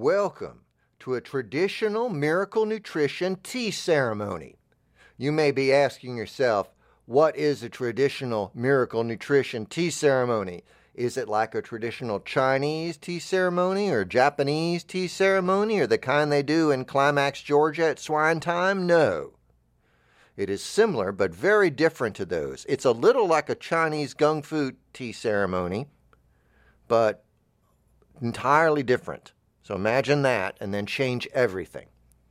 Welcome to a traditional miracle nutrition tea ceremony. You may be asking yourself, what is a traditional miracle nutrition tea ceremony? Is it like a traditional Chinese tea ceremony or Japanese tea ceremony or the kind they do in Climax, Georgia at swine time? No. It is similar but very different to those. It's a little like a Chinese Kung Fu tea ceremony, but entirely different. So imagine that and then change everything.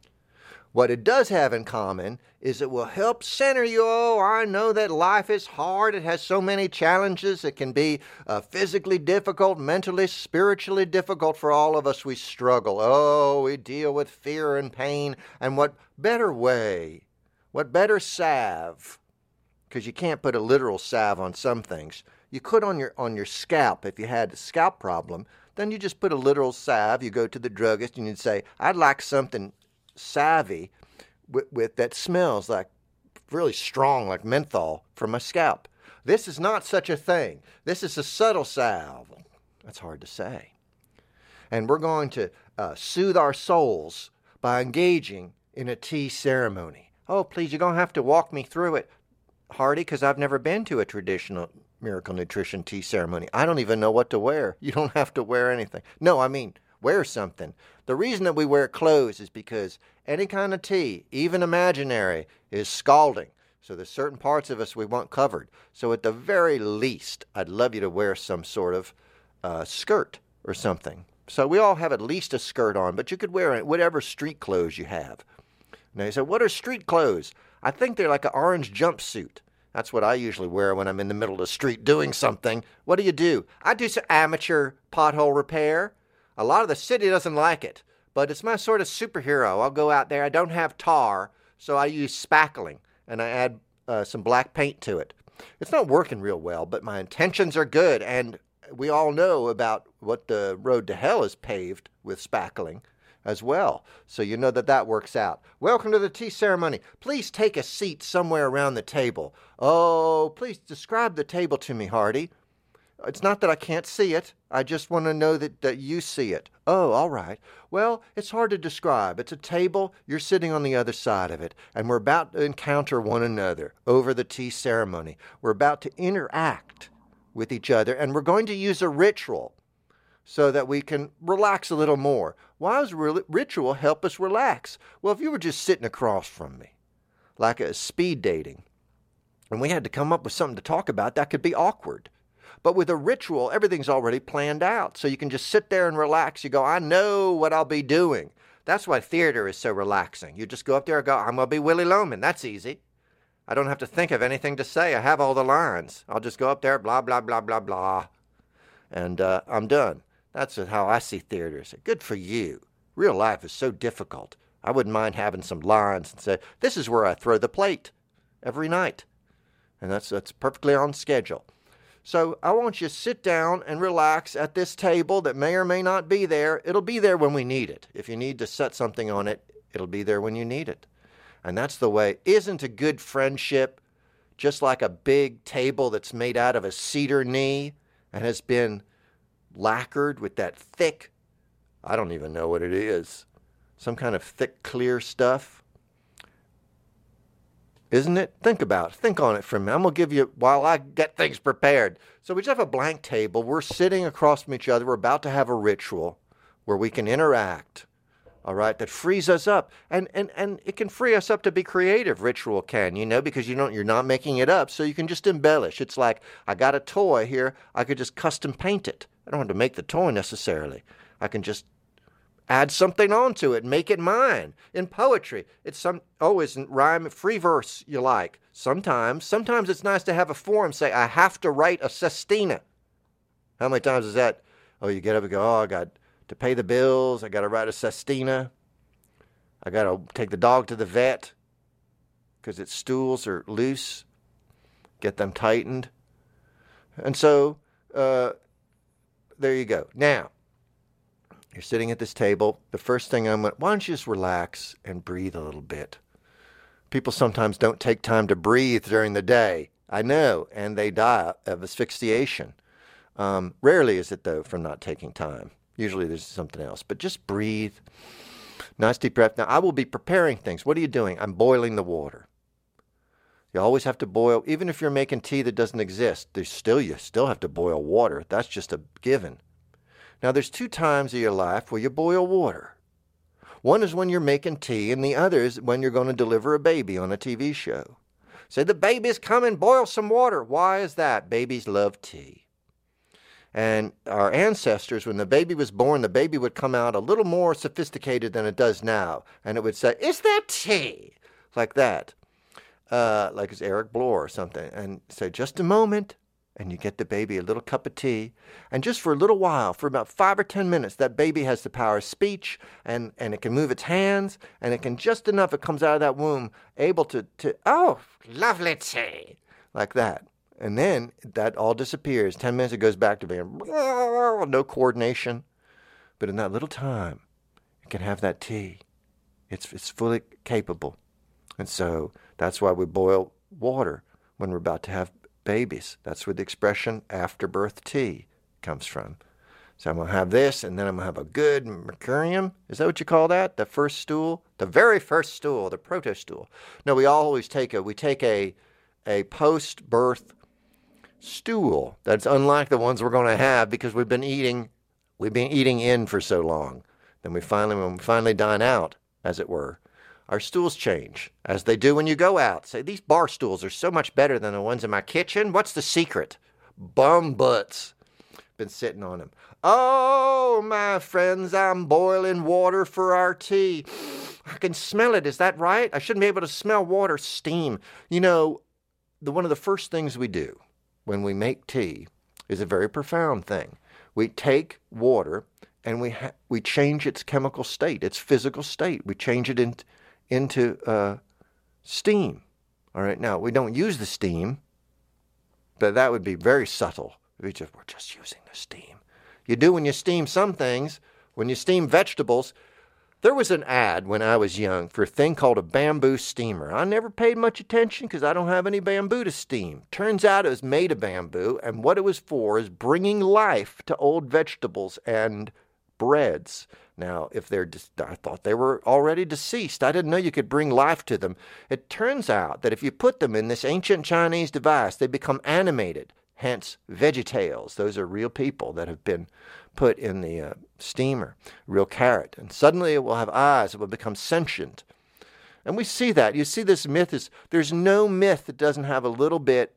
What it does have in common is it will help center you. Oh, I know that life is hard. It has so many challenges. It can be physically difficult, mentally, spiritually difficult for all of us. We struggle. Oh, we deal with fear and pain. And what better way, what better salve, because you can't put a literal salve on some things. You could on your scalp if you had a scalp problem. Then you just put a literal salve. You go to the druggist and you'd say, I'd like something savvy with that smells like really strong, like menthol, for my scalp. This is not such a thing. This is a subtle salve. That's hard to say. And we're going to soothe our souls by engaging in a tea ceremony. Oh, please, you're going to have to walk me through it, Hardy, because I've never been to a traditional miracle nutrition tea ceremony. I don't even know what to wear. You don't have to wear anything. No, I mean, wear something. The reason that we wear clothes is because any kind of tea, even imaginary, is scalding. So there's certain parts of us we want covered. So at the very least, I'd love you to wear some sort of skirt or something. So we all have at least a skirt on, but you could wear whatever street clothes you have. Now you say, what are street clothes? I think they're like an orange jumpsuit. That's what I usually wear when I'm in the middle of the street doing something. What do? I do some amateur pothole repair. A lot of the city doesn't like it, but it's my sort of superhero. I'll go out there. I don't have tar, so I use spackling, and I add some black paint to it. It's not working real well, but my intentions are good, and we all know about what the road to hell is paved with spackling as well. So you know that works out. Welcome to the tea ceremony. Please take a seat somewhere around the table. Oh, please describe the table to me, Hardy. It's not that I can't see it. I just want to know that you see it. Oh, all right. Well, it's hard to describe. It's a table. You're sitting on the other side of it, and we're about to encounter one another over the tea ceremony. We're about to interact with each other, and we're going to use a ritual so that we can relax a little more. Why does ritual help us relax? Well, if you were just sitting across from me, like a speed dating, and we had to come up with something to talk about, that could be awkward. But with a ritual, everything's already planned out. So you can just sit there and relax. You go, I know what I'll be doing. That's why theater is so relaxing. You just go up there and go, I'm going to be Willie Loman. That's easy. I don't have to think of anything to say. I have all the lines. I'll just go up there, blah, blah, blah, blah, blah. And I'm done. That's how I see theaters. Good for you. Real life is so difficult. I wouldn't mind having some lines and say, this is where I throw the plate every night. And that's perfectly on schedule. So I want you to sit down and relax at this table that may or may not be there. It'll be there when we need it. If you need to set something on it, it'll be there when you need it. And that's the way. Isn't a good friendship just like a big table that's made out of a cedar knee and has been lacquered with that thick, I don't even know what it is, some kind of thick, clear stuff? Isn't it? Think on it for a minute. I'm going to give you, while I get things prepared. So we just have a blank table. We're sitting across from each other. We're about to have a ritual where we can interact, all right, that frees us up. And it can free us up to be creative, ritual can, because you're not making it up, so you can just embellish. It's like, I got a toy here. I could just custom paint it. I don't have to make the toy necessarily. I can just add something onto it, make it mine. In poetry, it's isn't rhyme, free verse you like. Sometimes it's nice to have a form say, I have to write a sestina. How many times is that? Oh, you get up and go, I got to pay the bills. I got to write a sestina. I got to take the dog to the vet because its stools are loose. Get them tightened. And so, there you go. Now, you're sitting at this table. The first thing why don't you just relax and breathe a little bit? People sometimes don't take time to breathe during the day. I know, and they die of asphyxiation. Rarely is it, though, from not taking time. Usually there's something else, but just breathe. Nice deep breath. Now I will be preparing things. What are you doing? I'm boiling the water. You always have to boil, even if you're making tea that doesn't exist, you still have to boil water. That's just a given. Now there's 2 times of your life where you boil water. One is when you're making tea, and the other is when you're going to deliver a baby on a TV show. Say, the baby's coming, boil some water. Why is that? Babies love tea. And our ancestors, when the baby was born, the baby would come out a little more sophisticated than it does now. And it would say, is that tea? Like that. Like it's Eric Bloor or something. And say, just a moment. And you get the baby a little cup of tea. And just for a little while, for about 5 or 10 minutes, that baby has the power of speech, and it can move its hands, and it can just enough, it comes out of that womb, able to oh, lovely tea, like that. And then that all disappears. 10 minutes, it goes back to being no coordination. But in that little time, it can have that tea. It's fully capable. And so that's why we boil water when we're about to have babies. That's where the expression afterbirth tea comes from. So I'm going to have this, and then I'm going to have a good mercurium. Is that what you call that? The first stool? The very first stool, the proto-stool. No, we always take a post-birth stool that's unlike the ones we're going to have because we've been eating in for so long. Then when we finally dine out, as it were, our stools change, as they do when you go out. Say, these bar stools are so much better than the ones in my kitchen. What's the secret? Bum butts. Been sitting on them. Oh, my friends, I'm boiling water for our tea. I can smell it. Is that right? I shouldn't be able to smell water steam. You know, one of the first things we do when we make tea is a very profound thing. We take water and we change its chemical state, its physical state. We change it into steam. All right, now we don't use the steam, but that would be very subtle. We're just using the steam. You do when you steam some things. When you steam vegetables, there was an ad when I was young for a thing called a bamboo steamer. I never paid much attention because I don't have any bamboo to steam. Turns out it was made of bamboo, and what it was for is bringing life to old vegetables and breads. Now, I thought they were already deceased. I didn't know you could bring life to them. It turns out that if you put them in this ancient Chinese device, they become animated, hence VeggieTales. Those are real people that have been put in the steamer, real carrot. And suddenly it will have eyes, it will become sentient. And we see that. You see, this myth there's no myth that doesn't have a little bit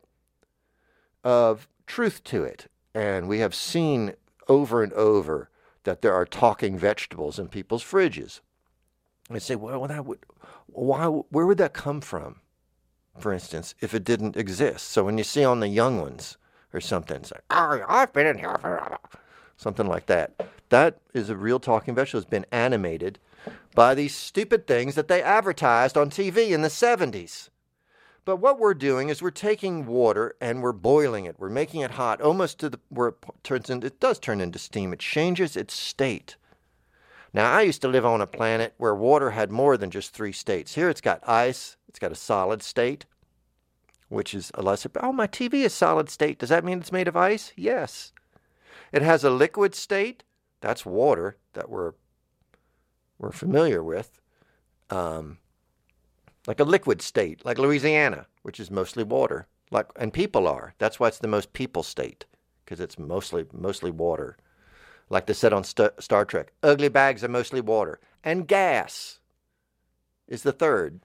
of truth to it. And we have seen over and over that there are talking vegetables in people's fridges. I say, well, where would that come from, for instance, if it didn't exist? So when you see on the young ones or something, it's like, oh, I've been in here forever. Something like that. That is a real talking vegetable. It's been animated by these stupid things that they advertised on TV in the 70s. But what we're doing is we're taking water and we're boiling it. We're making it hot, almost to where it does turn into steam. It changes its state. Now, I used to live on a planet where water had more than just 3 states. Here it's got ice. It's got a solid state, which is a lesser. Oh, my TV is solid state. Does that mean it's made of ice? Yes. It has a liquid state. That's water that we're familiar with. Like a liquid state, like Louisiana, which is mostly water, and people are. That's why it's the most people state, because it's mostly water. Like they said on Star Trek, ugly bags are mostly water. And gas is the third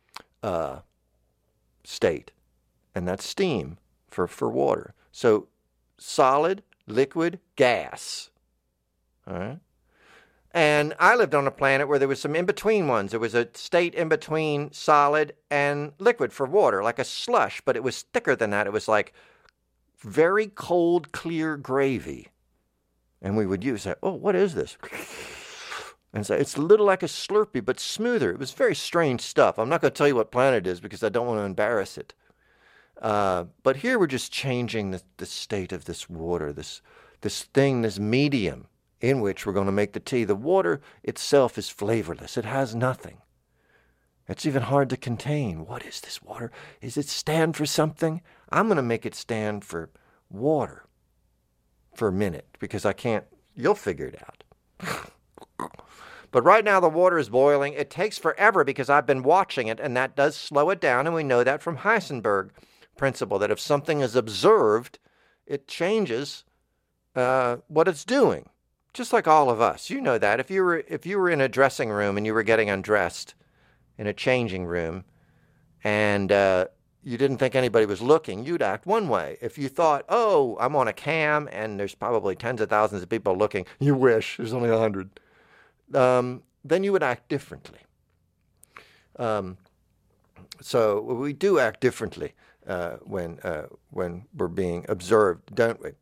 state, and that's steam for water. So solid, liquid, gas. All right? And I lived on a planet where there was some in-between ones. There was a state in between solid and liquid for water, like a slush, but it was thicker than that. It was like very cold, clear gravy. And we would use that. Oh, what is this? And so it's a little like a Slurpee, but smoother. It was very strange stuff. I'm not going to tell you what planet it is because I don't want to embarrass it. But here we're just changing the state of this water, this thing, this medium in which we're going to make the tea. The water itself is flavorless. It has nothing. It's even hard to contain. What is this water? Is it stand for something? I'm going to make it stand for water for a minute because I can't. You'll figure it out. But right now the water is boiling. It takes forever because I've been watching it, and that does slow it down, and we know that from Heisenberg principle, that if something is observed, it changes what it's doing. Just like all of us. You know that. If you were in a dressing room and you were getting undressed in a changing room, and you didn't think anybody was looking, you'd act one way. If you thought, oh, I'm on a cam and there's probably tens of thousands of people looking, you wish, there's only 100. Then you would act differently. So we do act differently when we're being observed, don't we?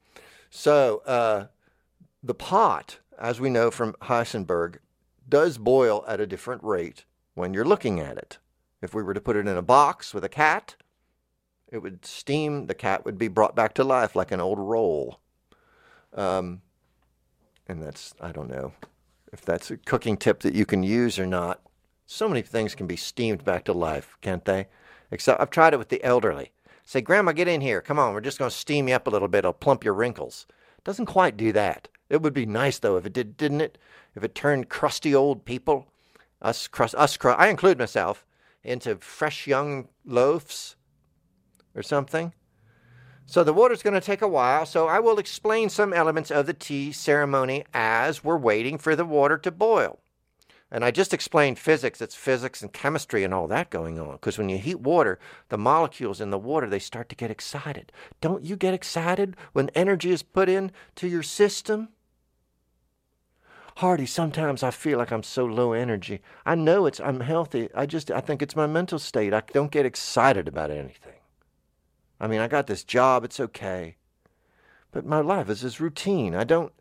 So the pot, as we know from Heisenberg, does boil at a different rate when you're looking at it. If we were to put it in a box with a cat, it would steam. The cat would be brought back to life like an old roll. And that's, I don't know if that's a cooking tip that you can use or not. So many things can be steamed back to life, can't they? Except I've tried it with the elderly. Say, Grandma, get in here. Come on, we're just going to steam you up a little bit. It'll plump your wrinkles. Doesn't quite do that. It would be nice, though, if it did, didn't it? If it turned crusty old people, I include myself, into fresh young loaves or something. So the water's going to take a while, so I will explain some elements of the tea ceremony as we're waiting for the water to boil. And I just explained physics. It's physics and chemistry and all that going on. Because when you heat water, the molecules in the water, they start to get excited. Don't you get excited when energy is put into your system? Hardy, sometimes I feel like I'm so low energy. I know I'm healthy. I think it's my mental state. I don't get excited about anything. I mean, I got this job. It's okay. But my life is this routine. I don't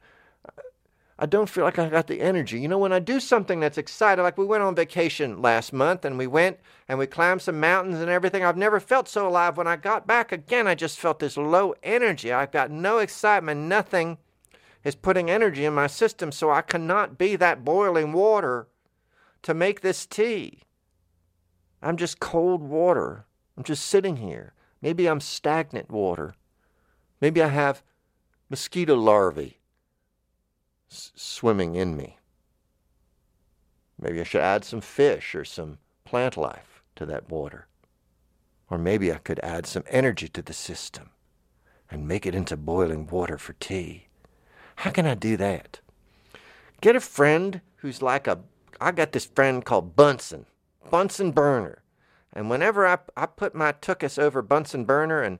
feel like I got the energy. You know, when I do something that's exciting, like we went on vacation last month and we went and we climbed some mountains and everything. I've never felt so alive. When I got back again, I just felt this low energy. I've got no excitement. Nothing is putting energy in my system, so I cannot be that boiling water to make this tea. I'm just cold water. I'm just sitting here. Maybe I'm stagnant water. Maybe I have mosquito larvae swimming in me. Maybe I should add some fish or some plant life to that water. Or maybe I could add some energy to the system and make it into boiling water for tea. How can I do that? Get a friend who's like I got this friend called Bunsen Burner. And whenever I put my tuchus over Bunsen Burner and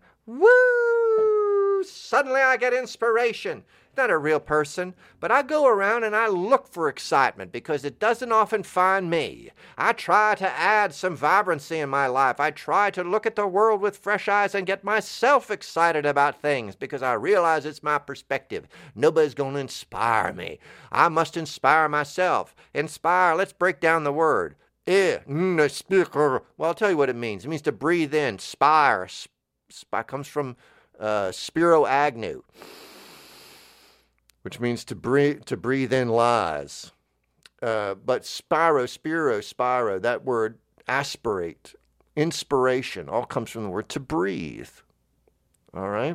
woo, suddenly I get inspiration. Not a real person, but I go around and I look for excitement because it doesn't often find me. I try to add some vibrancy in my life. I try to look at the world with fresh eyes and get myself excited about things because I realize it's my perspective. Nobody's going to inspire me. I must inspire myself. Inspire, let's break down the word. Well, I'll tell you what it means. It means to breathe in. Spire. Spire comes from Spiro Agnew, which means to breathe in lies. But spiro, that word aspirate, inspiration, all comes from the word to breathe. All right?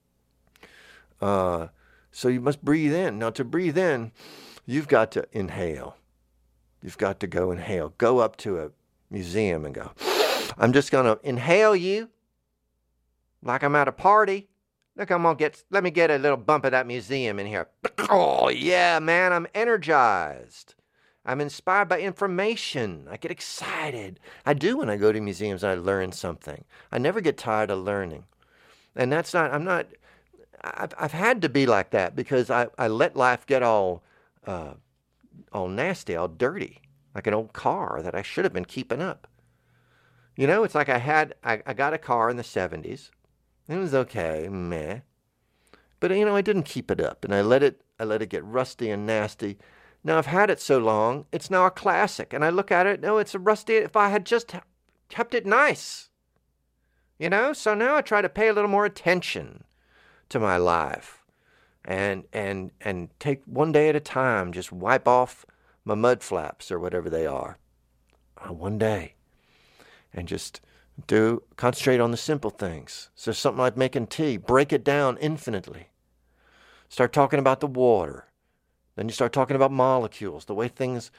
So you must breathe in. Now, to breathe in, you've got to inhale. You've got to go inhale. Go up to a museum and go, I'm just going to inhale you like I'm at a party. Look, let me get a little bump of that museum in here. Oh, yeah, man, I'm energized. I'm inspired by information. I get excited. I do when I go to museums and I learn something. I never get tired of learning. And I've had to be like that because I let life get all nasty, all dirty, like an old car that I should have been keeping up. You know, it's like I got a car in the 70s. It was okay, meh. But, you know, I didn't keep it up, and I let it get rusty and nasty. Now, I've had it so long, it's now a classic, and I look at it, no, it's a rusty, if I had just kept it nice. You know, so now I try to pay a little more attention to my life and take one day at a time, just wipe off my mud flaps or whatever they are. One day. And just concentrate on the simple things. So something like making tea, break it down infinitely. Start talking about the water. Then you start talking about molecules, the way things,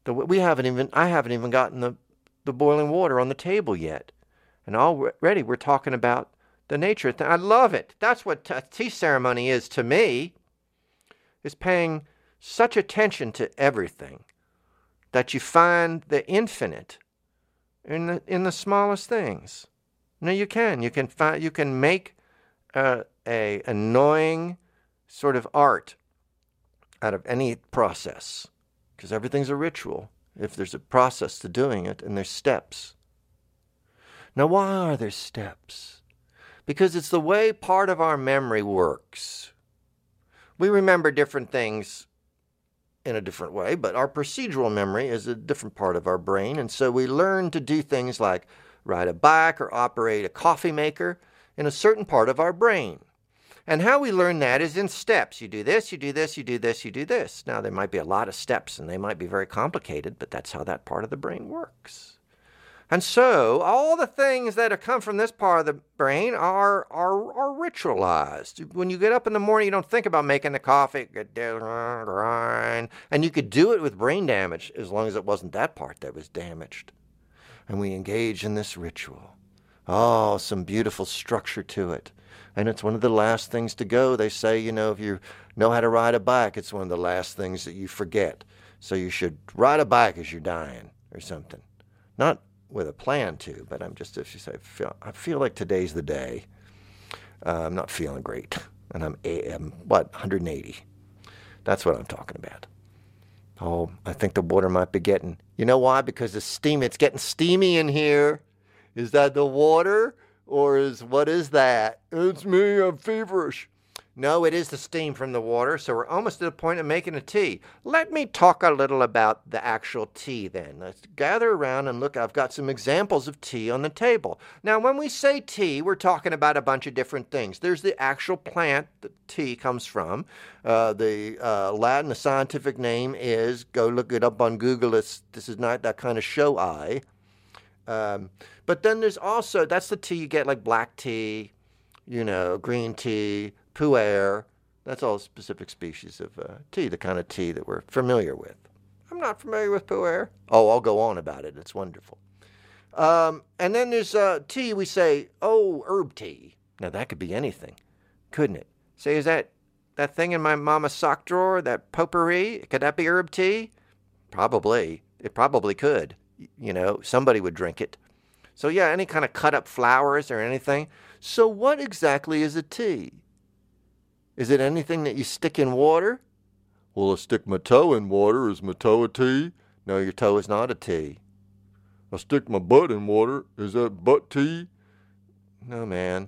I haven't even gotten the boiling water on the table yet. And already we're talking about the nature of things. I love it. That's what a tea ceremony is to me, is paying such attention to everything that you find the infinite in the smallest things. No, you can. You can make a annoying sort of art out of any process, because everything's a ritual if there's a process to doing it and there's steps. Now, why are there steps? Because it's the way part of our memory works. We remember different things in a different way, but our procedural memory is a different part of our brain, and so we learn to do things like ride a bike or operate a coffee maker in a certain part of our brain. And how we learn that is in steps. You do this, you do this, you do this, you do this. Now, there might be a lot of steps, and they might be very complicated, but that's how that part of the brain works. And so, all the things that come from this part of the brain are ritualized. When you get up in the morning, you don't think about making the coffee, grind, and you could do it with brain damage as long as it wasn't that part that was damaged. And we engage in this ritual. Oh, some beautiful structure to it. And it's one of the last things to go. They say, if you know how to ride a bike, it's one of the last things that you forget. So you should ride a bike as you're dying or something. Not with a plan to, but if you say, I feel like today's the day. I'm not feeling great. And I'm 180. That's what I'm talking about. Oh, I think the water might be getting, you know why? Because it's getting steamy in here. Is that the water? Or what is that? It's me, I'm feverish. No, it is the steam from the water, so we're almost to the point of making a tea. Let me talk a little about the actual tea then. Let's gather around and look. I've got some examples of tea on the table. Now, when we say tea, we're talking about a bunch of different things. There's the actual plant that tea comes from. The Latin, the scientific name is, go look it up on Google. This is not that kind of show eye. But then there's also, that's the tea you get, like black tea, green tea, pu'er. That's all specific species of tea, the kind of tea that we're familiar with. I'm not familiar with pu'er. Oh, I'll go on about it. It's wonderful. And then there's tea, we say, herb tea. Now, that could be anything, couldn't it? Say, is that thing in my mama's sock drawer, that potpourri, could that be herb tea? Probably. It probably could. Somebody would drink it. So yeah, any kind of cut up flowers or anything. So what exactly is a tea? Is it anything that you stick in water? Well, I stick my toe in water. Is my toe a tea? No, your toe is not a tea. I stick my butt in water. Is that butt tea? No, man.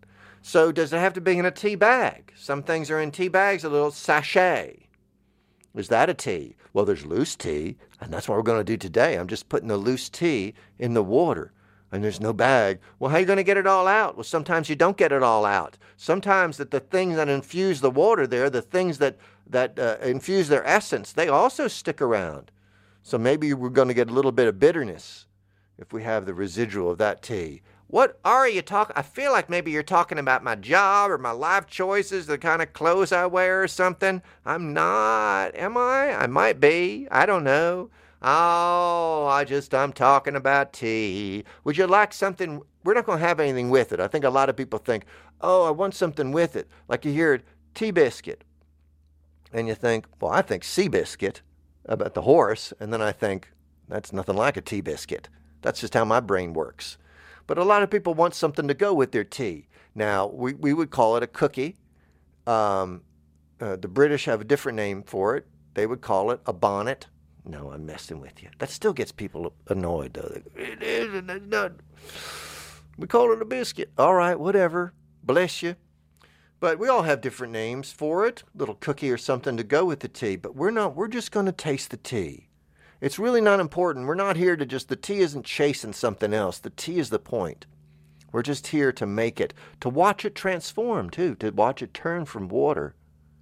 So does it have to be in a tea bag? Some things are in tea bags, a little sachet. Is that a tea? Well, there's loose tea, and that's what we're going to do today. I'm just putting the loose tea in the water, and there's no bag. Well, how are you going to get it all out? Well, sometimes you don't get it all out. Sometimes the things that infuse the water there, the things that infuse their essence, they also stick around. So maybe we're going to get a little bit of bitterness if we have the residual of that tea. What are you talking? I feel like maybe you're talking about my job or my life choices, the kind of clothes I wear or something. I'm not. Am I? I might be. I don't know. Oh, I'm talking about tea. Would you like something? We're not going to have anything with it. I think a lot of people think, oh, I want something with it. Like you hear tea biscuit. And you think, well, I think sea biscuit about the horse. And then I think, that's nothing like a tea biscuit. That's just how my brain works. But a lot of people want something to go with their tea. Now, we would call it a cookie. The British have a different name for it. They would call it a bonnet. No, I'm messing with you. That still gets people annoyed, though. It is, and it's not. We call it a biscuit. All right, whatever. Bless you. But we all have different names for it. Little cookie or something to go with the tea. But we're just going to taste the tea. It's really not important. We're not here to the tea isn't chasing something else. The tea is the point. We're just here to make it, to watch it transform too, to watch it turn from water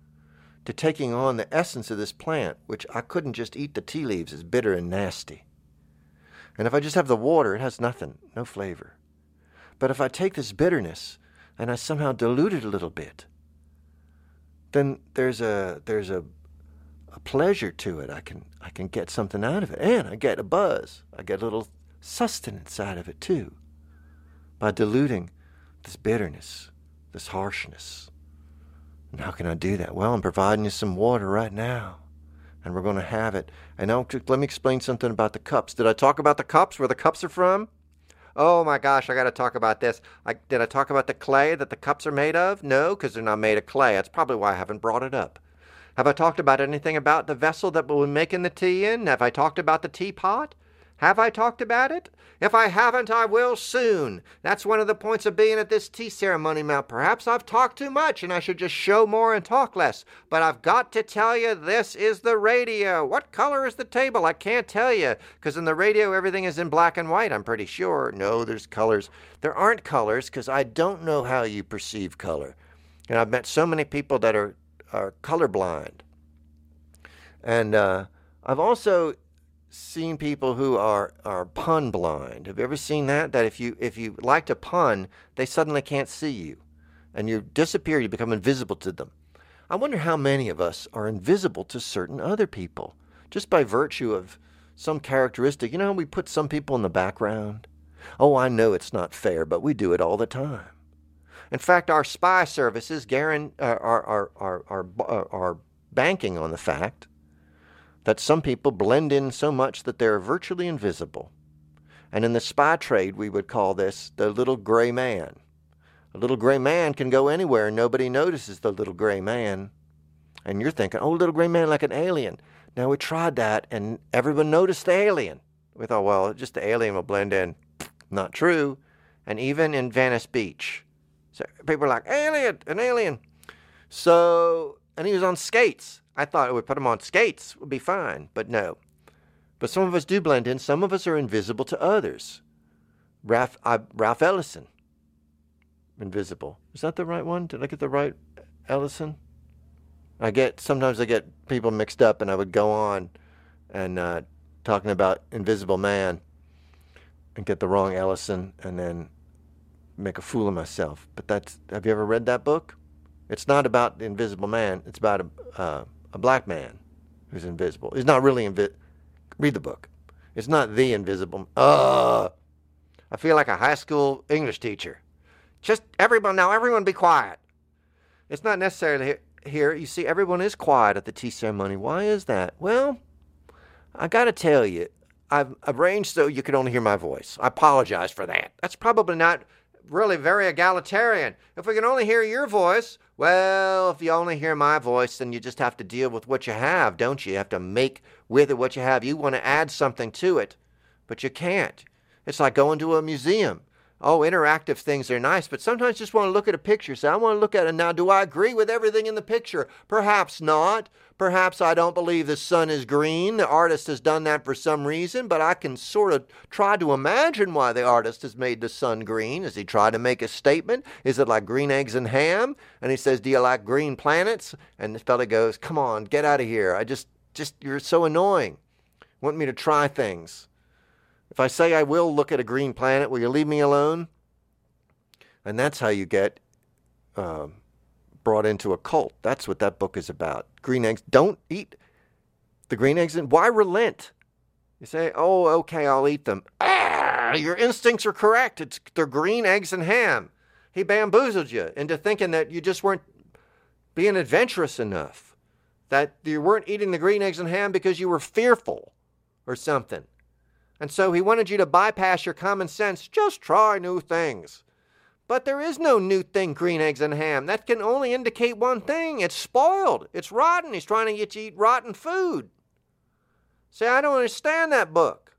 to taking on the essence of this plant, which I couldn't just eat the tea leaves. It's bitter and nasty. And if I just have the water, it has nothing, no flavor. But if I take this bitterness and I somehow dilute it a little bit, then there's a a pleasure to it. I can get something out of it, and I get a buzz. I get a little sustenance out of it too, by diluting this bitterness, this harshness. And how can I do that? Well, I'm providing you some water right now, and we're going to have it. And now let me explain something about the cups. Did I talk about the cups, where the cups are from? Oh my gosh, I got to talk about this. Did I talk about the clay that the cups are made of? No, because they're not made of clay. That's probably why I haven't brought it up. Have I talked about anything about the vessel that we'll be making the tea in? Have I talked about the teapot? Have I talked about it? If I haven't, I will soon. That's one of the points of being at this tea ceremony. Now, perhaps I've talked too much and I should just show more and talk less. But I've got to tell you, this is the radio. What color is the table? I can't tell you, because in the radio, everything is in black and white, I'm pretty sure. No, there's colors. There aren't colors, because I don't know how you perceive color. And I've met so many people that are colorblind. And I've also seen people who are pun blind. Have you ever seen that? That if you like to pun, they suddenly can't see you, and you disappear. You become invisible to them. I wonder how many of us are invisible to certain other people, just by virtue of some characteristic. You know how we put some people in the background? Oh, I know it's not fair, but we do it all the time. In fact, our spy services are banking on the fact that some people blend in so much that they're virtually invisible. And in the spy trade, we would call this the little gray man. A little gray man can go anywhere and nobody notices the little gray man. And you're thinking, oh, little gray man like an alien. Now, we tried that and everyone noticed the alien. We thought, well, just the alien will blend in. Not true. And even in Venice Beach, so people are like, alien, an alien. So, and he was on skates. I thought it would put him on skates, would be fine, but no. But some of us do blend in. Some of us are invisible to others. Ralph Ellison, invisible. Is that the right one? Did I get the right Ellison? Sometimes I get people mixed up, and I would go on and talking about Invisible Man and get the wrong Ellison and then make a fool of myself. But have you ever read that book? It's not about the Invisible Man. It's about a black man who's invisible. He's not really invisible. Read the book. It's not the invisible. I feel like a high school English teacher. Just everyone be quiet. It's not necessarily here. You see, everyone is quiet at the tea ceremony. Why is that? Well, I got to tell you, I've arranged so you can only hear my voice. I apologize for that. That's probably not really very egalitarian. If we can only hear your voice, well, if you only hear my voice, then you just have to deal with what you have, don't you? You have to make with it what you have. You want to add something to it, but you can't. It's like going to a museum. Oh, interactive things are nice, but sometimes you just want to look at a picture. Say, I want to look at it now. Do I agree with everything in the picture? Perhaps not. Perhaps I don't believe the sun is green. The artist has done that for some reason, but I can sort of try to imagine why the artist has made the sun green. Has he tried to make a statement? Is it like green eggs and ham? And he says, do you like green planets? And the fella goes, come on, get out of here. You're so annoying. Want me to try things. If I say I will look at a green planet, will you leave me alone? And that's how you get brought into a cult. That's what that book is about. Green eggs. Don't eat the green eggs. And why relent? You say, oh, okay, I'll eat them. Your instincts are correct. They're green eggs and ham. He bamboozled you into thinking that you just weren't being adventurous enough. That you weren't eating the green eggs and ham because you were fearful or something. And so he wanted you to bypass your common sense. Just try new things. But there is no new thing, green eggs and ham. That can only indicate one thing. It's spoiled. It's rotten. He's trying to get you to eat rotten food. Say, I don't understand that book.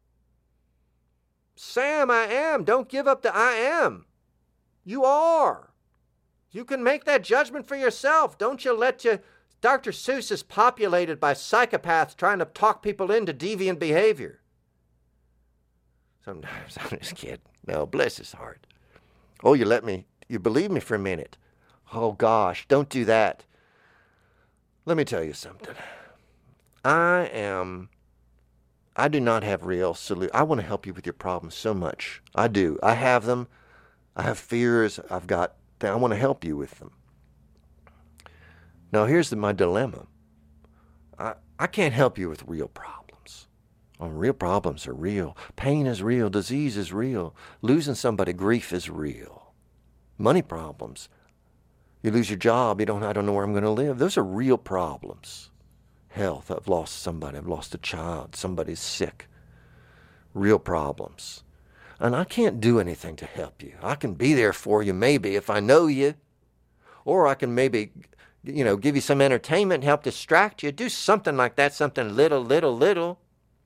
Sam, I am. Don't give up the I am. You are. You can make that judgment for yourself. Don't you let you... Dr. Seuss is populated by psychopaths trying to talk people into deviant behavior. Sometimes I'm just kidding. No, bless his heart. Oh, you believe me for a minute. Oh, gosh, don't do that. Let me tell you something. I do not have real solution. I want to help you with your problems so much. I do. I have them. I have fears. I want to help you with them. Now, here's my dilemma. I can't help you with real problems. Real problems are real. Pain is real. Disease is real. Losing somebody, grief is real. Money problems. You lose your job, I don't know where I'm going to live. Those are real problems. Health, I've lost somebody, I've lost a child, somebody's sick. Real problems. And I can't do anything to help you. I can be there for you maybe if I know you. Or I can maybe, give you some entertainment, help distract you. Do something like that, something little.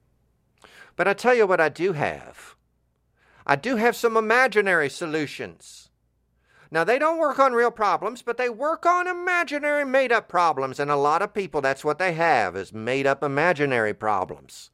But I tell you what I do have. I do have some imaginary solutions. Now, they don't work on real problems, but they work on imaginary made-up problems. And a lot of people, that's what they have, is made-up imaginary problems.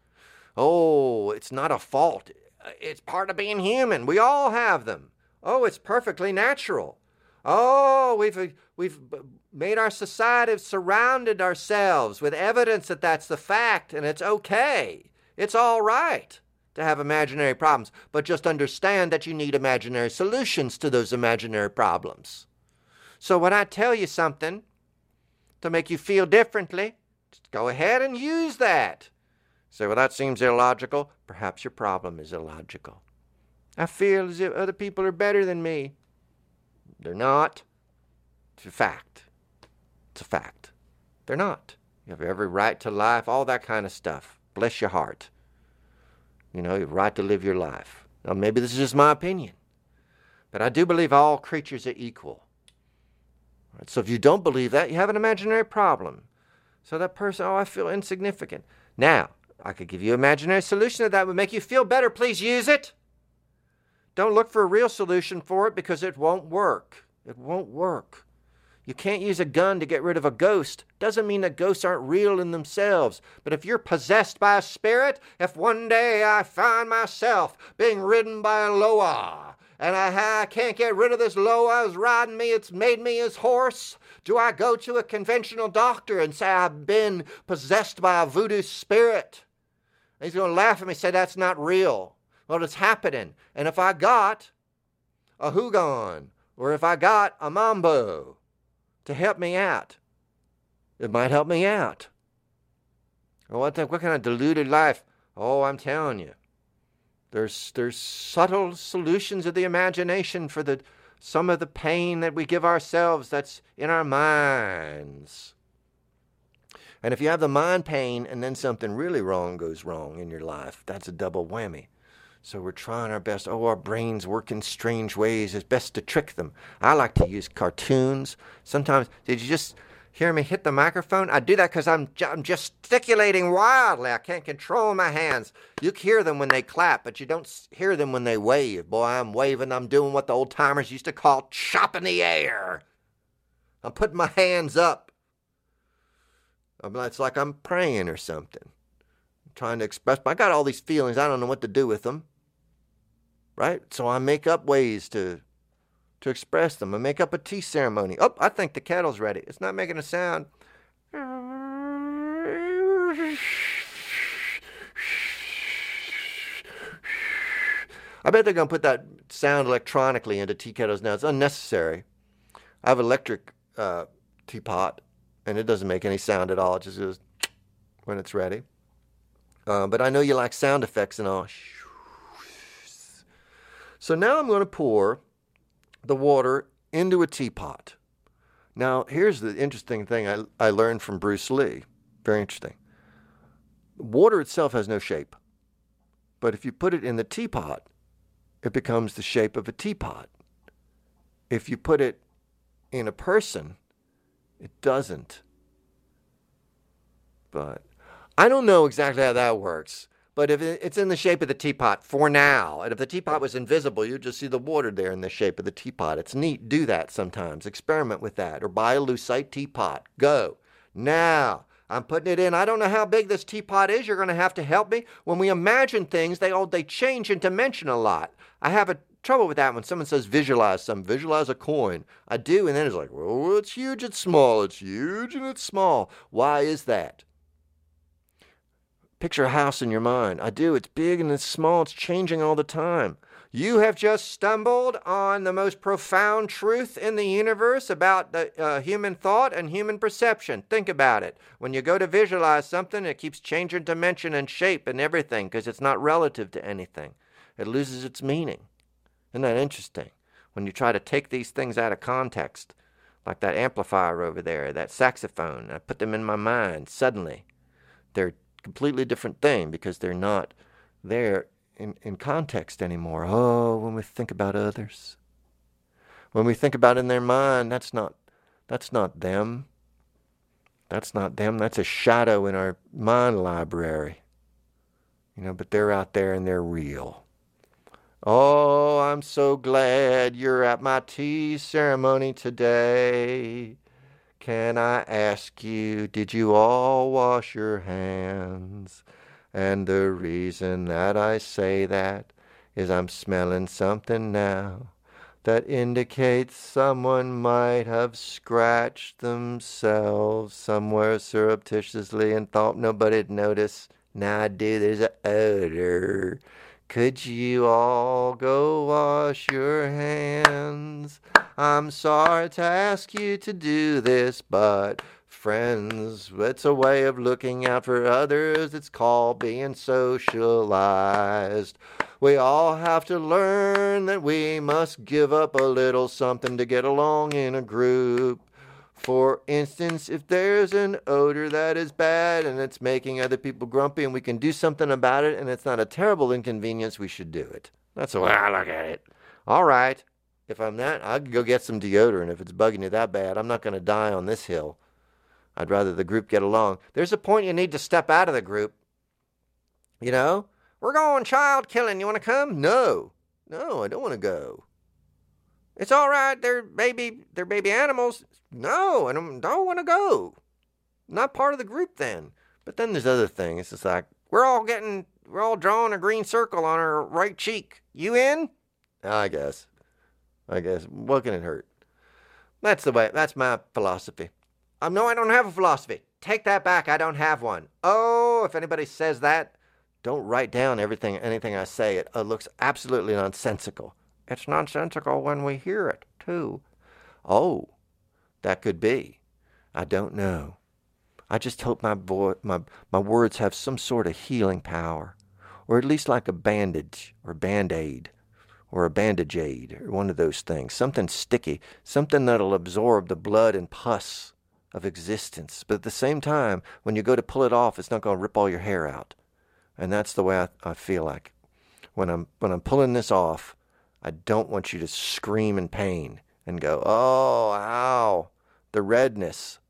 Oh, it's not a fault. It's part of being human. We all have them. Oh, it's perfectly natural. Oh, we've made our society, surrounded ourselves with evidence that that's the fact, and it's okay. It's all right to have imaginary problems, but just understand that you need imaginary solutions to those imaginary problems. So when I tell you something to make you feel differently, just go ahead and use that. Say, well, that seems illogical. Perhaps your problem is illogical. I feel as if other people are better than me. They're not. It's a fact. It's a fact. They're not. You have every right to life, all that kind of stuff. Bless your heart. You have a right to live your life. Now, maybe this is just my opinion, but I do believe all creatures are equal. Right, so if you don't believe that, you have an imaginary problem. So that person, I feel insignificant. Now, I could give you an imaginary solution that would make you feel better. Please use it. Don't look for a real solution for it because it won't work. It won't work. You can't use a gun to get rid of a ghost. Doesn't mean that ghosts aren't real in themselves. But if you're possessed by a spirit, if one day I find myself being ridden by a loa, and I can't get rid of this loa who's riding me, it's made me his horse, do I go to a conventional doctor and say I've been possessed by a voodoo spirit? And he's going to laugh at me and say that's not real. Well, it's happening. And if I got a Hugon, or if I got a Mambo to help me out, it might help me out. Oh, what kind of deluded life? Oh, I'm telling you. There's subtle solutions of the imagination for some of the pain that we give ourselves that's in our minds. And if you have the mind pain and then something really wrong goes wrong in your life, that's a double whammy. So we're trying our best. Oh, our brains work in strange ways. It's best to trick them. I like to use cartoons. Sometimes, did you just hear me hit the microphone? I do that because I'm gesticulating wildly. I can't control my hands. You can hear them when they clap, but you don't hear them when they wave. Boy, I'm waving. I'm doing what the old timers used to call chopping the air. I'm putting my hands up. It's like I'm praying or something. I'm trying to express. I got all these feelings. I don't know what to do with them. Right? So I make up ways to express them. I make up a tea ceremony. Oh, I think the kettle's ready. It's not making a sound. I bet they're going to put that sound electronically into tea kettles now. It's unnecessary. I have an electric teapot, and it doesn't make any sound at all. It just goes when it's ready. But I know you like sound effects and all. So now I'm going to pour the water into a teapot. Now, here's the interesting thing I learned from Bruce Lee. Very interesting. Water itself has no shape. But if you put it in the teapot, it becomes the shape of a teapot. If you put it in a person, it doesn't. But I don't know exactly how that works. But if it's in the shape of the teapot for now, and if the teapot was invisible, you'd just see the water there in the shape of the teapot. It's neat. Do that sometimes. Experiment with that. Or buy a lucite teapot. Go. Now, I'm putting it in. I don't know how big this teapot is. You're going to have to help me. When we imagine things, they change in dimension a lot. I have trouble with that when someone says visualize something. Visualize a coin. I do, and then it's like, well, it's huge, it's small. It's huge, and it's small. Why is that? Picture a house in your mind. I do. It's big and it's small. It's changing all the time. You have just stumbled on the most profound truth in the universe about the human thought and human perception. Think about it. When you go to visualize something, it keeps changing dimension and shape and everything because it's not relative to anything. It loses its meaning. Isn't that interesting? When you try to take these things out of context, like that amplifier over there, that saxophone, I put them in my mind, suddenly they're a completely different thing because they're not there in context anymore. Oh, when we think about others, when we think about in their mind, that's not them. That's not them. That's a shadow in our mind library. But they're out there and they're real. Oh, I'm so glad you're at my tea ceremony today. Can I ask you, did you all wash your hands? And the reason that I say that is I'm smelling something now that indicates someone might have scratched themselves somewhere surreptitiously and thought nobody'd notice. Now I do, there's an odor. Could you all go wash your hands? I'm sorry to ask you to do this, but friends, it's a way of looking out for others. It's called being socialized. We all have to learn that we must give up a little something to get along in a group. For instance, if there's an odor that is bad and it's making other people grumpy and we can do something about it and it's not a terrible inconvenience, we should do it. That's the way I look at it. All right, if I'm that, I could go get some deodorant if it's bugging you that bad. I'm not going to die on this hill. I'd rather the group get along. There's a point you need to step out of the group. We're going child killing. You want to come? No, I don't want to go. It's all right. They're baby animals. No, I don't want to go. Not part of the group then. But then there's other things. It's like, we're all drawing a green circle on our right cheek. You in? I guess. What can it hurt? That's my philosophy. No, I don't have a philosophy. Take that back. I don't have one. Oh, if anybody says that, don't write down anything I say. It looks absolutely nonsensical. It's nonsensical when we hear it, too. Oh, that could be. I don't know. I just hope my words have some sort of healing power, or at least like a bandage or Band-Aid or a Bandage-Aid or one of those things, something sticky, something that'll absorb the blood and pus of existence. But at the same time, when you go to pull it off, it's not going to rip all your hair out. And that's the way I feel like. When I'm pulling this off, I don't want you to scream in pain and go, oh, ow, the redness.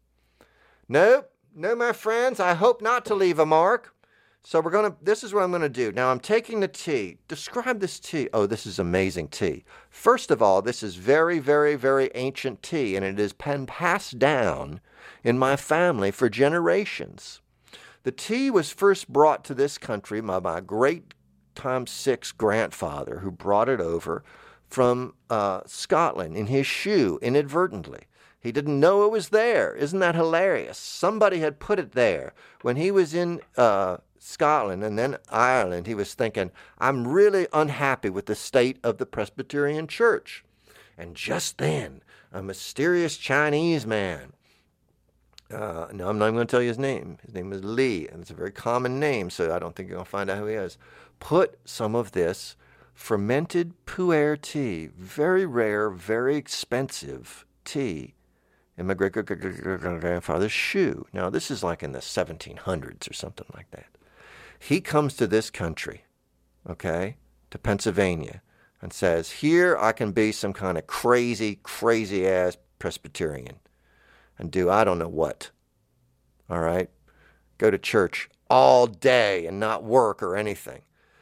Nope, no, my friends, I hope not to leave a mark. So this is what I'm going to do. Now I'm taking the tea. Describe this tea. Oh, this is amazing tea. First of all, this is very, very, very ancient tea, and it has been passed down in my family for generations. The tea was first brought to this country by my great times 6 grandfather, who brought it over from Scotland in his shoe inadvertently. He didn't know it was there. Isn't that hilarious? Somebody had put it there. When he was in Scotland and then Ireland, he was thinking, I'm really unhappy with the state of the Presbyterian Church. And just then, a mysterious Chinese man, no, I'm not even going to tell you his name. His name is Lee, and it's a very common name, so I don't think you're going to find out who he is. Put some of this fermented pu'er tea, very rare, very expensive tea, in my great-great-great-grandfather's shoe. Now, this is like in the 1700s or something like that. He comes to this country, okay, to Pennsylvania, and says, here I can be some kind of crazy, crazy-ass Presbyterian and do I don't know what, all right? Go to church all day and not work or anything.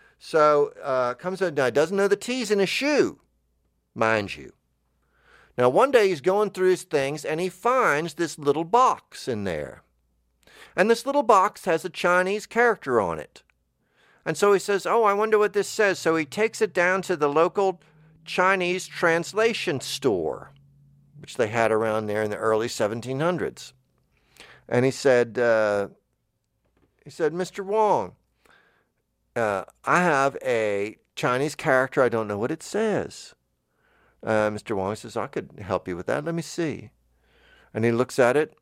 So comes out, now he doesn't know the tea's in his shoe, mind you. Now one day he's going through his things and he finds this little box in there. And this little box has a Chinese character on it. And so he says, oh, I wonder what this says. So he takes it down to the local Chinese translation store, which they had around there in the early 1700s. And he said, Mr. Wong, I have a Chinese character. I don't know what it says. Mr. Wong says, I could help you with that. Let me see. And he looks at it.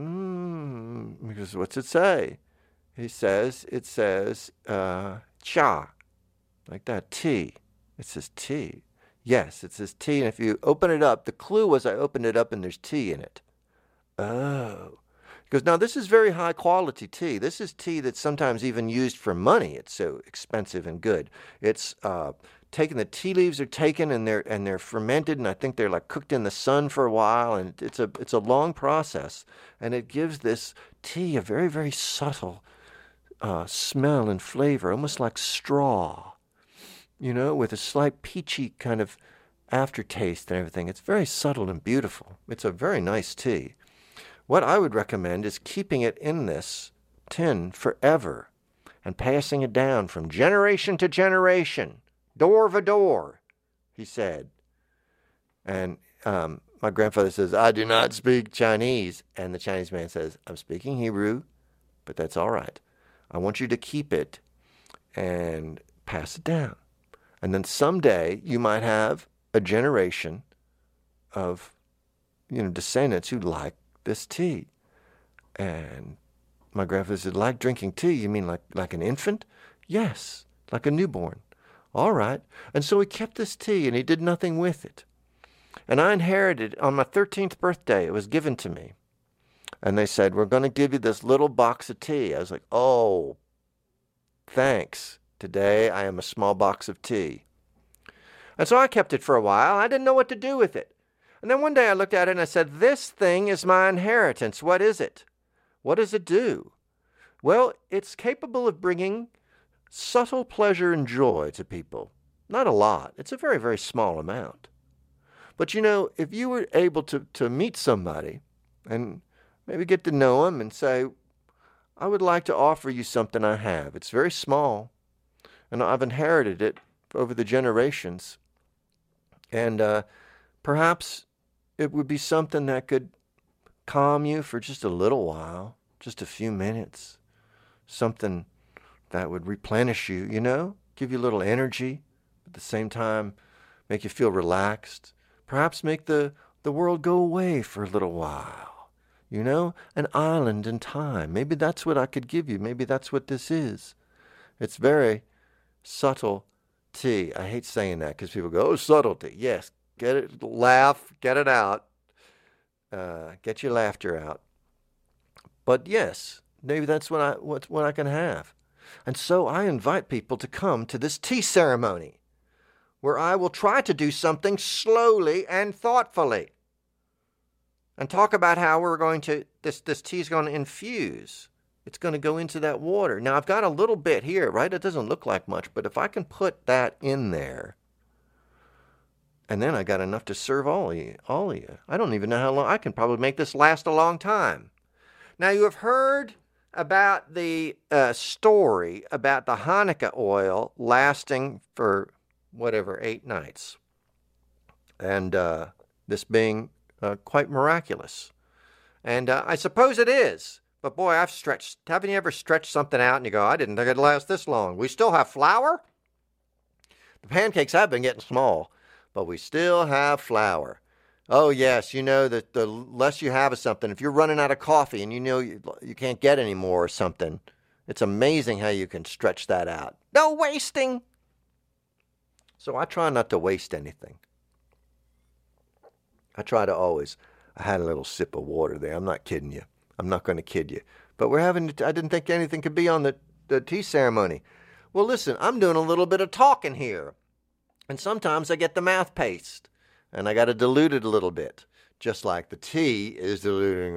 He goes, what's it say? He says, it says, cha, like that, tea. It says tea. Yes, it says tea. And if you open it up, the clue was I opened it up and there's tea in it. Oh. He goes, now this is very high quality tea. This is tea that's sometimes even used for money. It's so expensive and good. It's taken, the tea leaves are taken and they're fermented, and I think they're like cooked in the sun for a while, and it's a long process, and it gives this tea a very, very subtle smell and flavor, almost like straw, with a slight peachy kind of aftertaste and everything. It's very subtle and beautiful. It's a very nice tea. What I would recommend is keeping it in this tin forever and passing it down from generation to generation. Door to door, he said. And my grandfather says, I do not speak Chinese. And the Chinese man says, I'm speaking Hebrew, but that's all right. I want you to keep it and pass it down. And then someday you might have a generation of, descendants who like this tea. And my grandfather said, like drinking tea? You mean like an infant? Yes, like a newborn. All right. And so he kept this tea and he did nothing with it. And I inherited, on my 13th birthday, it was given to me. And they said, we're going to give you this little box of tea. I was like, oh, thanks. Today I am a small box of tea. And so I kept it for a while. I didn't know what to do with it. And then one day I looked at it and I said, this thing is my inheritance. What is it? What does it do? Well, it's capable of bringing subtle pleasure and joy to people. Not a lot. It's a very, very small amount. But if you were able to meet somebody and maybe get to know them and say, I would like to offer you something I have. It's very small, and I've inherited it over the generations. And perhaps it would be something that could calm you for just a little while, just a few minutes. Something that would replenish you, give you a little energy, at the same time make you feel relaxed. Perhaps make the world go away for a little while, an island in time. Maybe that's what I could give you. Maybe that's what this is. It's very subtle tea. I hate saying that because people go, oh, subtlety. Yes, get it, laugh, get it out, get your laughter out. But yes, maybe that's what I can have. And so I invite people to come to this tea ceremony where I will try to do something slowly and thoughtfully and talk about how we're going to, this tea is going to infuse. It's going to go into that water. Now, I've got a little bit here, right? It doesn't look like much, but if I can put that in there, and then I got enough to serve all of you. I don't even know how long. I can probably make this last a long time. Now, you have heard about the story about the Hanukkah oil lasting for 8 nights. And this being quite miraculous. And I suppose it is. But boy, haven't you ever stretched something out and you go, I didn't think it'd last this long. We still have flour? The pancakes have been getting small, but we still have flour. Oh, yes, that the less you have of something, if you're running out of coffee and you can't get any more or something, it's amazing how you can stretch that out. No wasting. So I try not to waste anything. I try to always, I had a little sip of water there. I'm not kidding you. I'm not going to kid you. But I didn't think anything could be on the tea ceremony. Well, listen, I'm doing a little bit of talking here. And sometimes I get the mouth paste. And I got to dilute it a little bit. Just like the tea is diluting.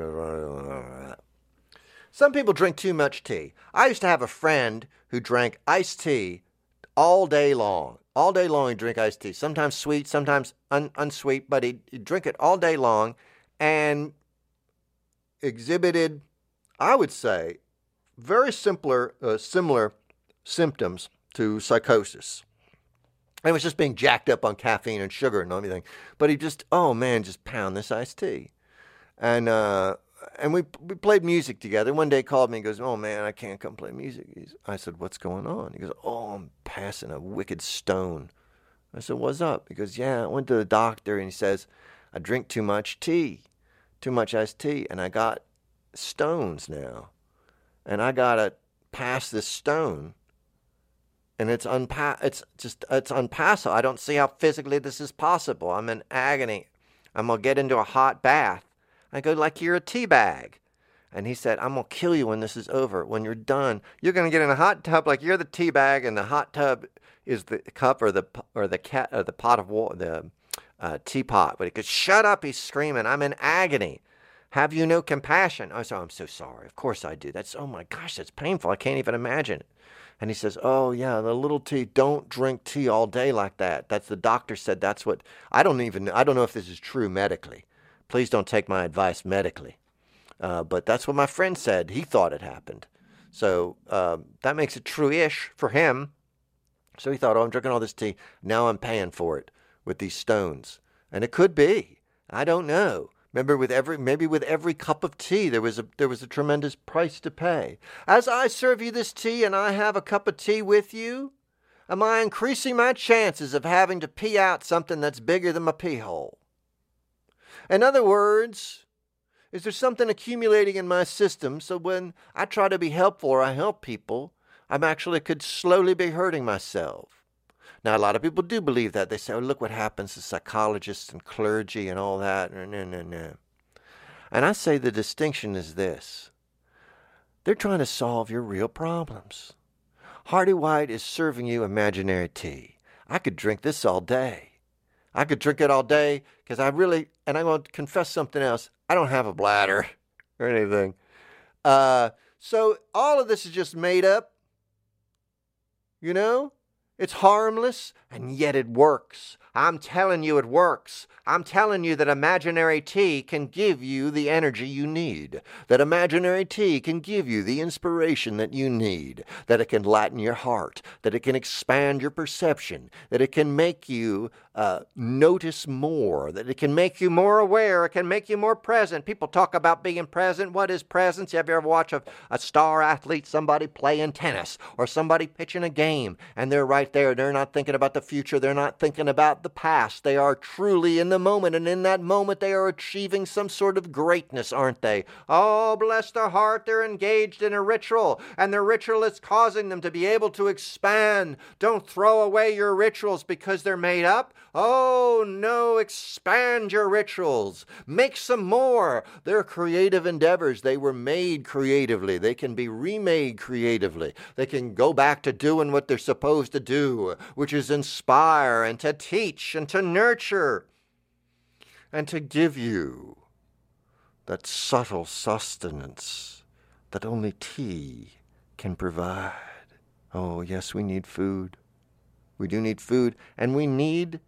Some people drink too much tea. I used to have a friend who drank iced tea all day long. All day long he'd drink iced tea. Sometimes sweet, sometimes unsweet. But he'd drink it all day long. And exhibited, I would say, very similar symptoms to psychosis. And it was just being jacked up on caffeine and sugar and everything. But he just pound this iced tea. And and we played music together. One day he called me and goes, "Oh, man, I can't come play music." I said, "What's going on?" He goes, "Oh, I'm passing a wicked stone." I said, "What's up?" He goes, "Yeah, I went to the doctor," and he says, "I drink too much tea, too much iced tea, and I got stones now. And I got to pass this stone, and it's unpassable. I don't see how physically this is possible. I'm in agony. I'm going to get into a hot bath." I go, "Like you're a tea bag." And he said, "I'm going to kill you when this is over. When you're done, you're going to get in a hot tub like you're the tea bag, and the hot tub is the cup or the pot of water, the teapot." But he goes, "Shut up," he's screaming. "I'm in agony. Have you no compassion?" I said, "I'm so sorry. Of course I do. Oh my gosh, that's painful. I can't even imagine it." And he says, "Oh yeah, the little tea. Don't drink tea all day like that. That's the doctor said. That's what I don't know if this is true medically. Please don't take my advice medically. But that's what my friend said. He thought it happened. So that makes it true-ish for him. So he thought, oh, I'm drinking all this tea. Now I'm paying for it with these stones. And it could be. I don't know. Remember, maybe with every cup of tea, there was a tremendous price to pay. As I serve you this tea and I have a cup of tea with you, am I increasing my chances of having to pee out something that's bigger than my pee hole? In other words, is there something accumulating in my system so when I try to be helpful or I help people, I'm actually could slowly be hurting myself? Now, a lot of people do believe that. They say, oh, look what happens to psychologists and clergy and all that. No. And I say the distinction is this. They're trying to solve your real problems. Hardy White is serving you imaginary tea. I could drink this all day. I could drink it all day because and I'm going to confess something else. I don't have a bladder or anything. So all of this is just made up. You know? It's harmless, and yet it works. I'm telling you it works. I'm telling you that imaginary tea can give you the energy you need. That imaginary tea can give you the inspiration that you need. That it can lighten your heart. That it can expand your perception. That it can make you notice more. That it can make you more aware. It can make you more present. People talk about being present. What is presence? Have you ever watched a star athlete, somebody playing tennis, or somebody pitching a game, and they're right there. They're not thinking about the future. They're not thinking about the past. They are truly in the moment, and in that moment they are achieving some sort of greatness, aren't they? Oh, bless their heart, they're engaged in a ritual, and the ritual is causing them to be able to expand. Don't throw away your rituals because they're made up. Oh, no, expand your rituals. Make some more. They're creative endeavors. They were made creatively. They can be remade creatively. They can go back to doing what they're supposed to do, which is inspire and to teach and to nurture and to give you that subtle sustenance that only tea can provide. Oh, yes, we need food. We do need food, and we need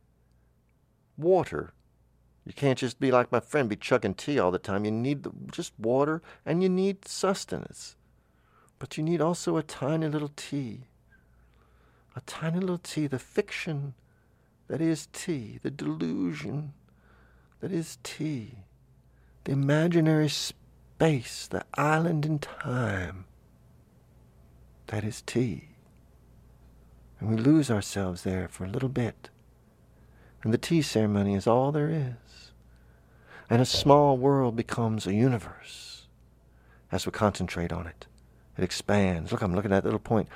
water. You can't just be like my friend, be chugging tea all the time. You need just water, and you need sustenance. But you need also a tiny little tea. A tiny little tea, the fiction that is tea, the delusion that is tea, the imaginary space, the island in time that is tea. And we lose ourselves there for a little bit. And the tea ceremony is all there is. And a small world becomes a universe as we concentrate on it. It expands. Look, I'm looking at that little point.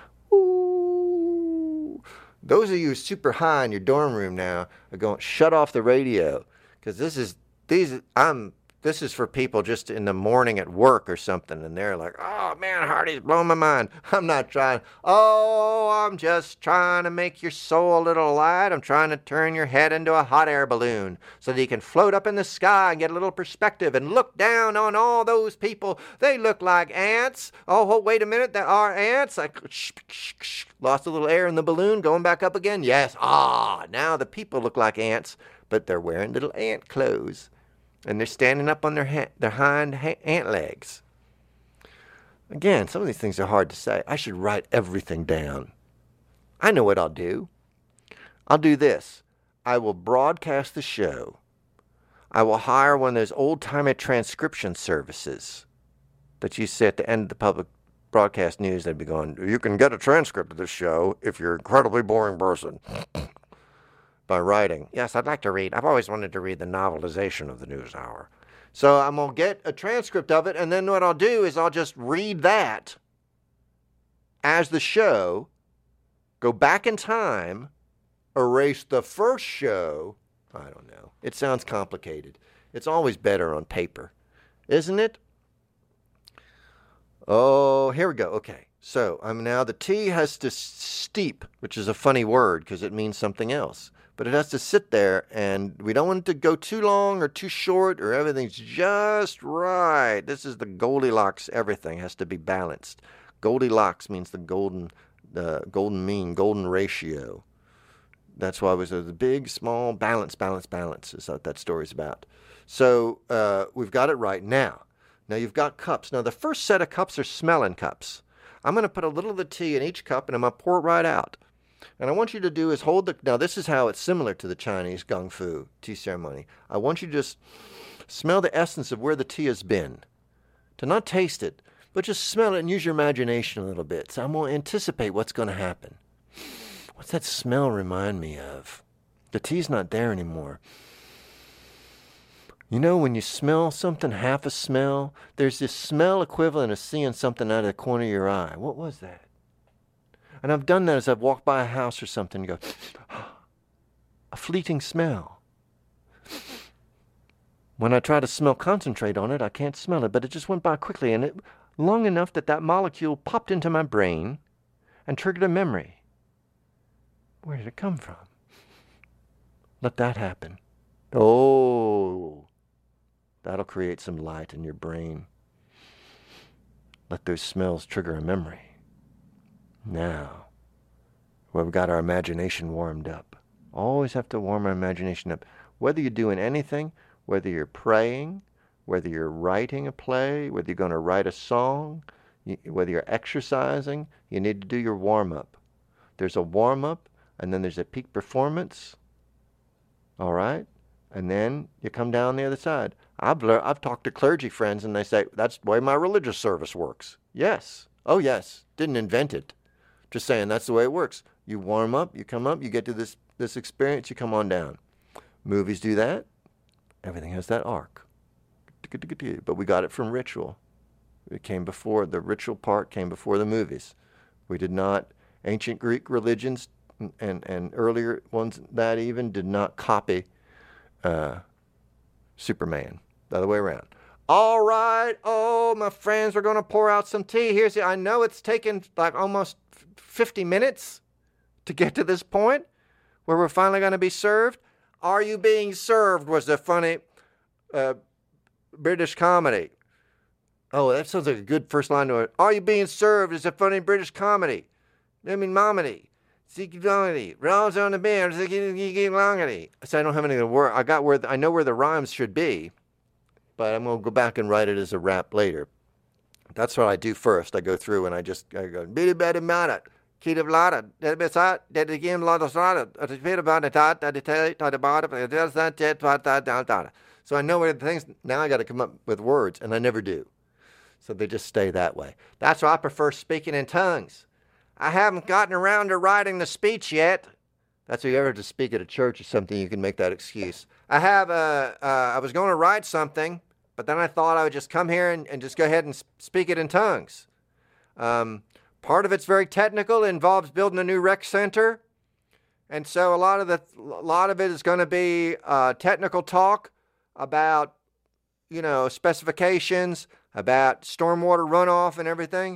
Ooh. Those of you super high in your dorm room now are going, shut off the radio. Because this is for people just in the morning at work or something, and they're like, oh man, Hardy's blowing my mind. I'm just trying to make your soul a little light. I'm trying to turn your head into a hot air balloon so that you can float up in the sky and get a little perspective and look down on all those people. They look like ants. Oh, wait a minute, there are ants. I lost a little air in the balloon, going back up again. Yes, now the people look like ants, but they're wearing little ant clothes. And they're standing up on their hind ant legs. Again, some of these things are hard to say. I should write everything down. I know what I'll do. I'll do this. I will broadcast the show. I will hire one of those old-timey transcription services that you see at the end of the public broadcast news. They'd be going, you can get a transcript of this show if you're an incredibly boring person. By writing. Yes, I'd like to read. I've always wanted to read the novelization of the NewsHour. So I'm going to get a transcript of it, and then what I'll do is I'll just read that as the show, go back in time, erase the first show. I don't know. It sounds complicated. It's always better on paper, isn't it? Oh, here we go. Okay. So the T has to steep, which is a funny word because it means something else. But it has to sit there, and we don't want it to go too long or too short, or everything's just right. This is the Goldilocks. Everything has to be balanced. Goldilocks means the golden mean, golden ratio. That's why it was a big, small, balance is what that story's about. So we've got it right now. Now you've got cups. Now the first set of cups are smelling cups. I'm going to put a little of the tea in each cup, and I'm going to pour it right out. And I want you to do is now this is how it's similar to the Chinese Gong Fu tea ceremony. I want you to just smell the essence of where the tea has been. To not taste it, but just smell it and use your imagination a little bit. So I'm going to anticipate what's going to happen. What's that smell remind me of? The tea's not there anymore. You know, when you smell something, half a smell, there's this smell equivalent of seeing something out of the corner of your eye. What was that? And I've done that as I've walked by a house or something. You go, a fleeting smell. When I try to concentrate on it, I can't smell it, but it just went by quickly, and long enough that molecule popped into my brain and triggered a memory. Where did it come from? Let that happen. Oh, that'll create some light in your brain. Let those smells trigger a memory. Now, we've got our imagination warmed up. Always have to warm our imagination up. Whether you're doing anything, whether you're praying, whether you're writing a play, whether you're going to write a song, whether you're exercising, you need to do your warm-up. There's a warm-up, and then there's a peak performance. All right? And then you come down the other side. I've talked to clergy friends, and they say, that's the way my religious service works. Yes. Oh, yes. Didn't invent it. Just saying, that's the way it works. You warm up, you come up, you get to this experience, you come on down. Movies do that. Everything has that arc. But we got it from ritual. It came before, the ritual part came before the movies. We did not, ancient Greek religions and earlier ones that even did not copy Superman. The other way around. All right, my friends, we're going to pour out some tea. I know it's taken like almost 50 minutes to get to this point where we're finally going to be served. Are you being served was the funny British comedy. Oh, that sounds like a good first line to it. Are you being served is a funny British comedy. I mean, momedy. Rolls on the bear. So I don't have any of the word. I know where the rhymes should be, but I'm going to go back and write it as a rap later. That's what I do first. I go through and I go, bitty betty mata, kid of lada, that bit hot, that the game lot of lada, at the bit about the tot, that the tail, to the bottom, there's that jet, that. So I know where the things, now I got to come up with words, and I never do. So they just stay that way. That's why I prefer speaking in tongues. I haven't gotten around to writing the speech yet. That's if you ever have to speak at a church or something, you can make that excuse. I was going to write something, but then I thought I would just come here and just go ahead and speak it in tongues. Part of it's very technical. It involves building a new rec center. And so a lot of it is going to be technical talk about, specifications, about stormwater runoff and everything.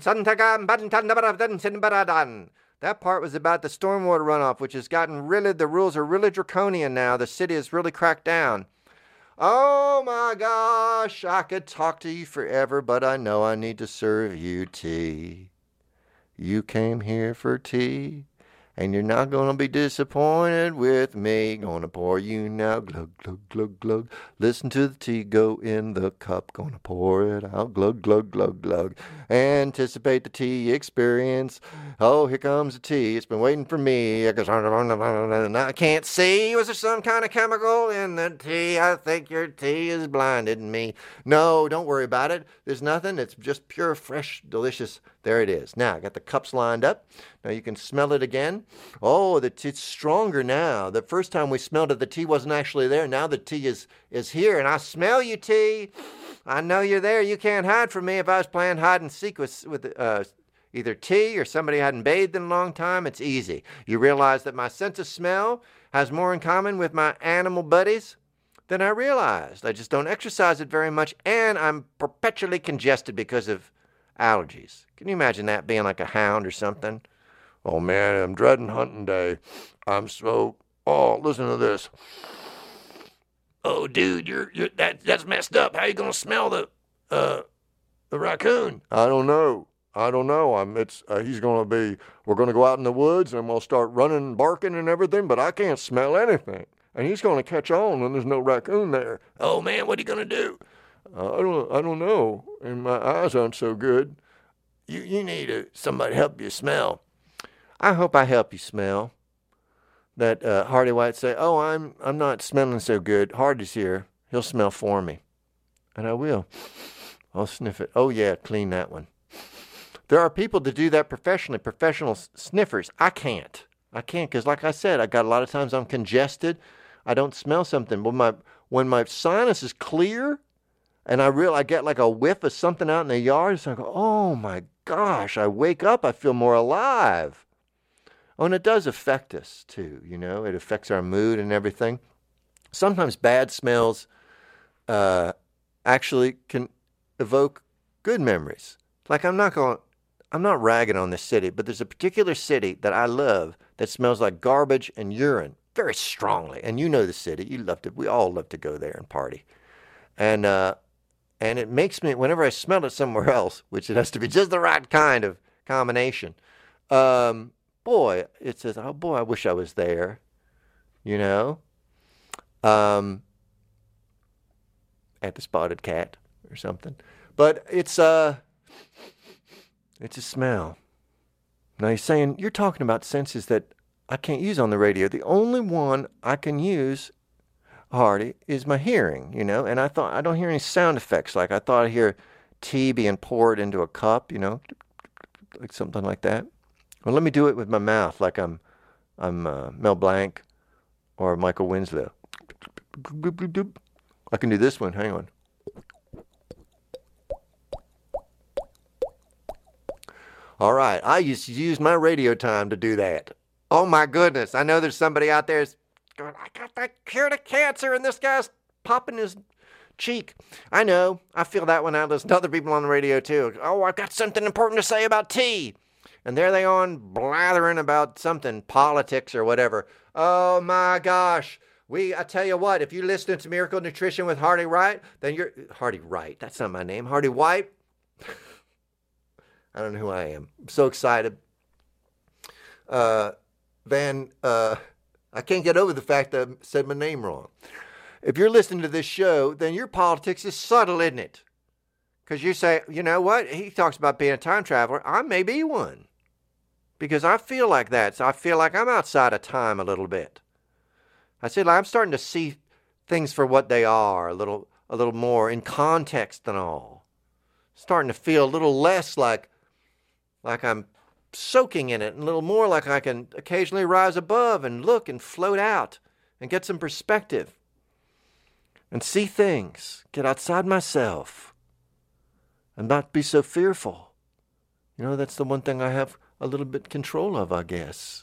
That part was about the stormwater runoff, which has gotten the rules are really draconian now. The city has really cracked down. Oh my gosh, I could talk to you forever, but I know I need to serve you tea. You came here for tea, And you're not going to be disappointed with me. Gonna pour you now, glug, glug, glug, glug. Listen to the tea go in the cup. Gonna pour it out, glug, glug, glug, glug. Anticipate the tea experience. Oh, here comes the tea. It's been waiting for me. I can't see. Was there some kind of chemical in the tea? I think your tea has blinded me. No, don't worry about it. There's nothing. It's just pure, fresh, delicious. There it is. Now, I got the cups lined up. Now you can smell it again. Oh, it's stronger now. The first time we smelled it, the tea wasn't actually there. Now the tea is here, and I smell you, tea. I know you're there. You can't hide from me. If I was playing hide and seek with either tea or somebody hadn't bathed in a long time, it's easy. You realize that my sense of smell has more in common with my animal buddies than I realized. I just don't exercise it very much, and I'm perpetually congested because of allergies. Can you imagine that being like a hound or something? Oh man, I'm dreading hunting day. Listen to this. Oh dude, that's messed up. How you gonna smell the raccoon? I don't know. We're gonna go out in the woods and I'm gonna start running and barking and everything, but I can't smell anything. And he's gonna catch on when there's no raccoon there. Oh man, what are you gonna do? I don't know. And my eyes aren't so good. You need somebody to help you smell. I hope I help you smell. That Hardy White say, oh, I'm not smelling so good. Hardy's here. He'll smell for me. And I will. I'll sniff it. Oh, yeah, clean that one. There are people that do that professionally, professional sniffers. I can't because like I said, I got a lot of times I'm congested. I don't smell something. When my sinus is clear and I get like a whiff of something out in the yard, it's like, oh my gosh, I wake up, I feel more alive. Oh, and it does affect us too, It affects our mood and everything. Sometimes bad smells actually can evoke good memories. Like I'm not ragging on this city, but there's a particular city that I love that smells like garbage and urine very strongly. And you know the city. We all love to go there and party. And it makes me, whenever I smell it somewhere else, which it has to be just the right kind of combination, it says, oh boy, I wish I was there, at the Spotted Cat or something. But it's a smell. Now you're talking about senses that I can't use on the radio. The only one I can use, Hardy, is my hearing, and I don't hear any sound effects. Like I thought I hear tea being poured into a cup, like something like that. Well, let me do it with my mouth, like I'm Mel Blanc or Michael Winslow. I can do this one. Hang on. All right, I used to use my radio time to do that. Oh my goodness, I know there's somebody out there going, I got that cure to cancer, and this guy's popping his cheek. I know, I feel that when I listen to other people on the radio too. Oh, I've got something important to say about tea. And there they on blathering about something, politics or whatever. Oh my gosh. I tell you what, if you listen to Miracle Nutrition with Hardy Wright, then you're... Hardy Wright, that's not my name. Hardy White. I don't know who I am. I'm so excited. I can't get over the fact that I said my name wrong. If you're listening to this show, then your politics is subtle, isn't it? Because you say, you know what? He talks about being a time traveler. I may be one. Because I feel like that. So I feel like I'm outside of time a little bit. I said, I'm starting to see things for what they are a little more in context than all. Starting to feel a little less like I'm soaking in it, and a little more like I can occasionally rise above and look and float out and get some perspective and see things, get outside myself and not be so fearful. That's the one thing I have a little bit control of, I guess.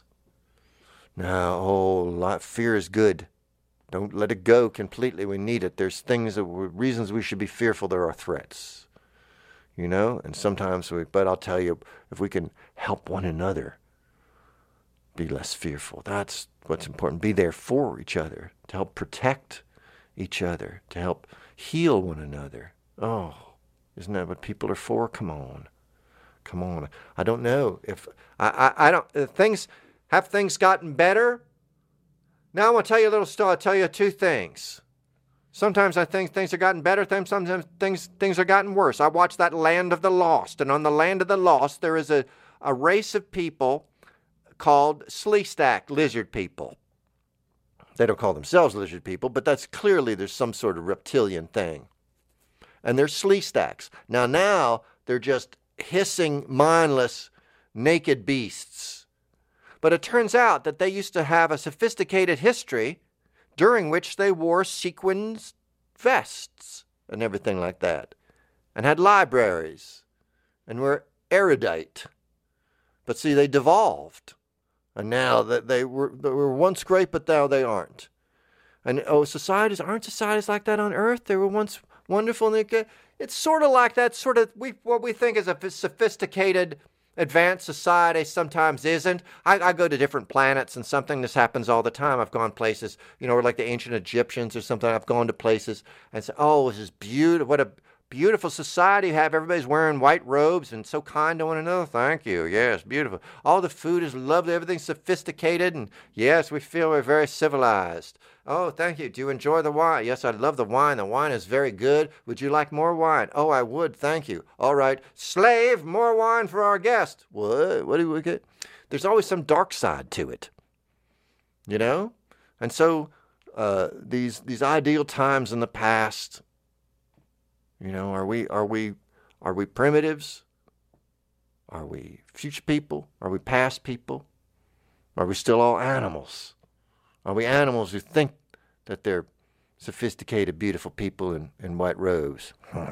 Now, fear is good. Don't let it go completely. We need it. There's reasons we should be fearful. There are threats. And sometimes but I'll tell you, if we can help one another be less fearful, that's what's important. Be there for each other, to help protect each other, to help heal one another. Oh, isn't that what people are for? Come on. I don't know if, I don't, things Have things gotten better? Now I want to tell you a little story. I'll tell you two things. Sometimes I think things have gotten better. Sometimes things have gotten worse. I watched that Land of the Lost. And on the Land of the Lost, there is a race of people called Sleestak lizard people. They don't call themselves lizard people, but that's clearly there's some sort of reptilian thing. And they're Sleestaks. Now they're just hissing, mindless, naked beasts. But it turns out that they used to have a sophisticated history during which they wore sequins vests and everything like that, and had libraries, and were erudite. But see, they devolved. And now that they were once great, but now they aren't. And aren't societies like that on Earth? They were once wonderful. And it's sort of like that. What we think is a sophisticated, advanced society sometimes isn't. I go to different planets, and this happens all the time. I've gone places, or like the ancient Egyptians or something. I've gone to places and say, "Oh, this is beautiful! What a beautiful society you have. Everybody's wearing white robes and so kind to one another. Thank you. Yes, beautiful. All the food is lovely. Everything's sophisticated. And yes, we feel we're very civilized. Oh, thank you. Do you enjoy the wine? Yes, I love the wine. The wine is very good. Would you like more wine? Oh, I would. Thank you. All right. Slave, more wine for our guest. What? What do we get? There's always some dark side to it. And so these ideal times in the past, are we primitives? Are we future people? Are we past people? Are we still all animals? Are we animals who think that they're sophisticated, beautiful people in white robes?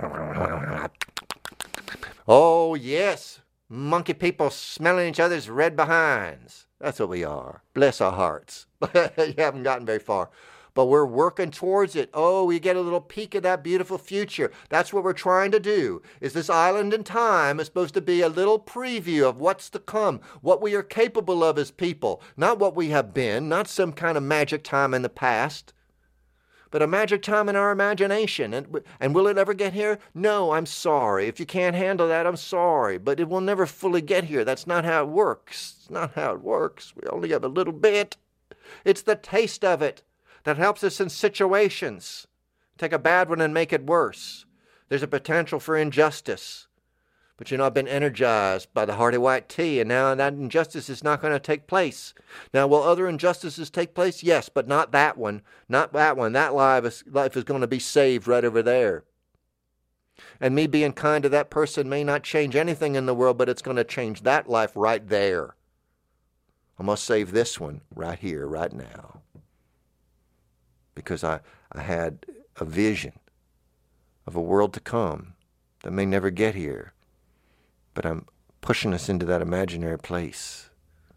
Oh, yes. Monkey people smelling each other's red behinds. That's what we are. Bless our hearts. You haven't gotten very far. But we're working towards it. Oh, we get a little peek of that beautiful future. That's what we're trying to do. Is this island in time is supposed to be a little preview of what's to come, what we are capable of as people. Not what we have been, not some kind of magic time in the past, but a magic time in our imagination. And will it ever get here? No, I'm sorry. If you can't handle that, I'm sorry. But it will never fully get here. That's not how it works. It's not how it works. We only have a little bit. It's the taste of it that helps us in situations. Take a bad one and make it worse. There's a potential for injustice. But I've been energized by the hearty white tea, and now that injustice is not going to take place. Now, will other injustices take place? Yes, but not that one. Not that one. That life is going to be saved right over there. And me being kind to that person may not change anything in the world, but it's going to change that life right there. I must save this one right here, right now. Because I had a vision of a world to come that may never get here. But I'm pushing us into that imaginary place.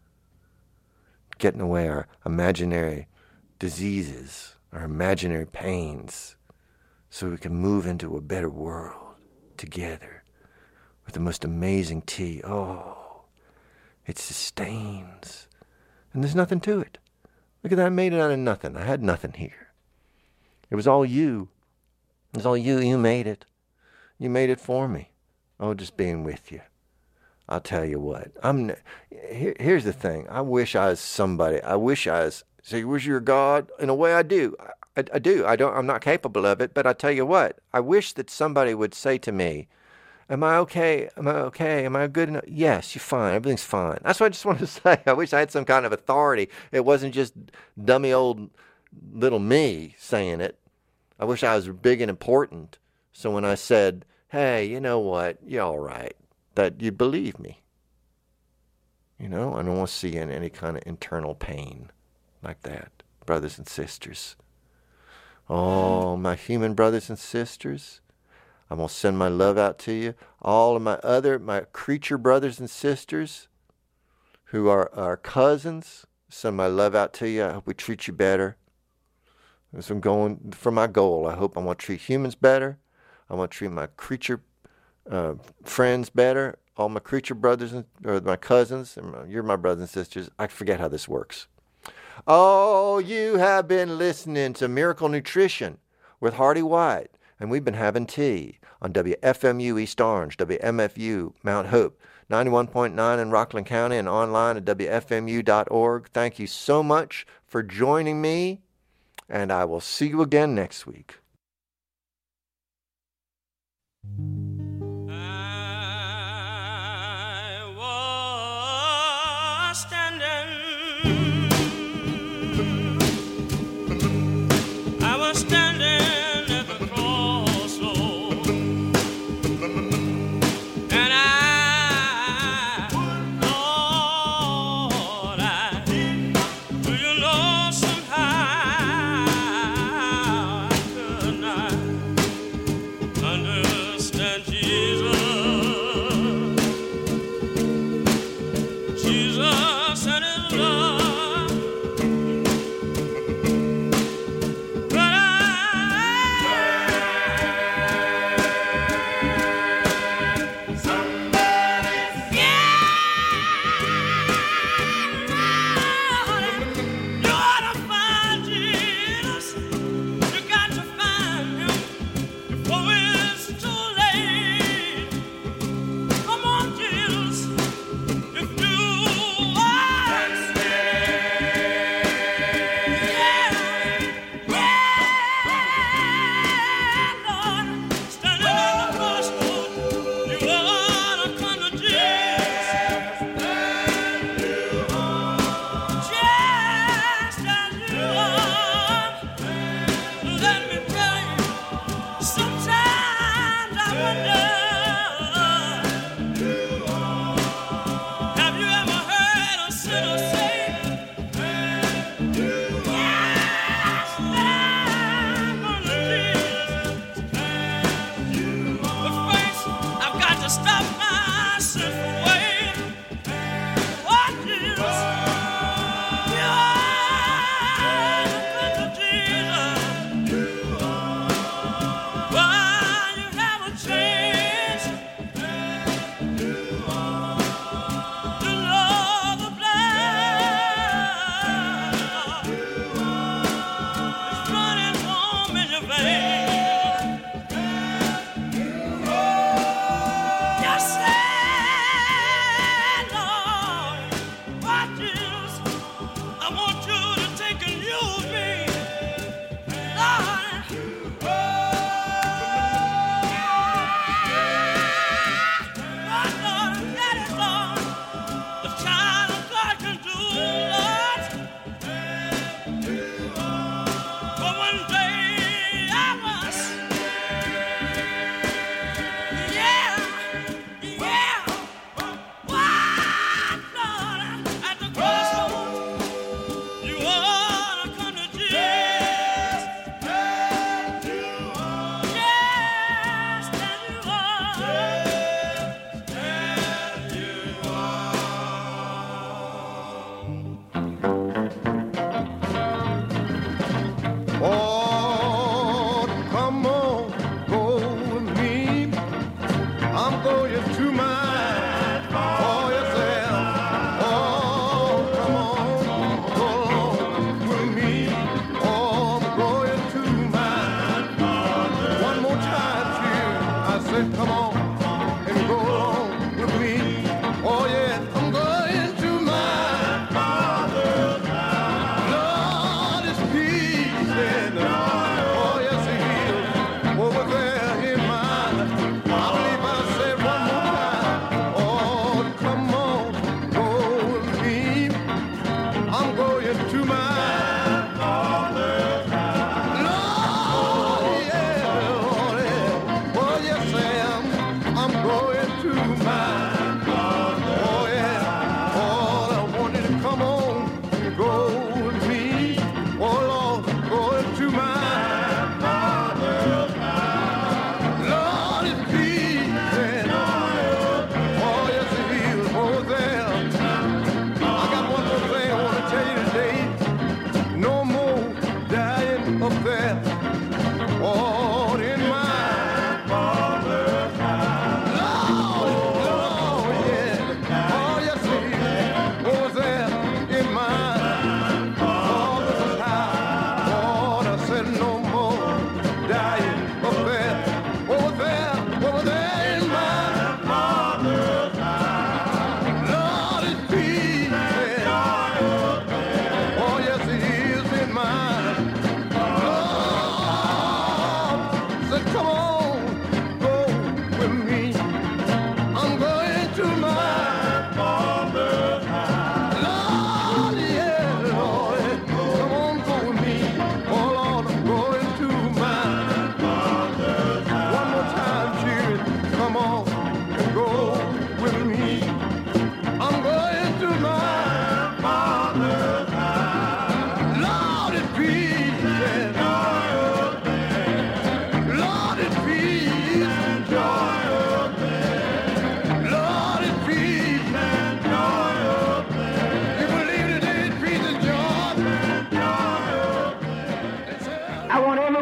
Getting away our imaginary diseases, our imaginary pains, so we can move into a better world together with the most amazing tea. Oh, it sustains. And there's nothing to it. Look at that, I made it out of nothing. I had nothing here. It was all you. It was all you. You made it. You made it for me. Oh, just being with you. I'll tell you what. Here's the thing. I wish I was somebody. So you wish you're God? In a way, I do. I do. I'm not capable of it, but I tell you what. I wish that somebody would say to me, am I okay? Am I okay? Am I good enough? Yes, you're fine. Everything's fine. That's what I just wanted to say. I wish I had some kind of authority. It wasn't just dummy old little me saying it. I wish I was big and important. So when I said, hey, you know what? You're all right. That you'd believe me. I don't want to see any kind of internal pain like that. Brothers and sisters. Oh, my human brothers and sisters. I'm going to send my love out to you. All of my creature brothers and sisters who are our cousins, send my love out to you. I hope we treat you better. As I'm going for my goal, I want to treat humans better. I want to treat my creature friends better. All my creature brothers or my cousins, you're my brothers and sisters. I forget how this works. Oh, you have been listening to Miracle Nutrition with Hardy White, and we've been having tea on WFMU East Orange, WMFU Mount Hope, 91.9 in Rockland County, and online at WFMU.org. Thank you so much for joining me, and I will see you again next week.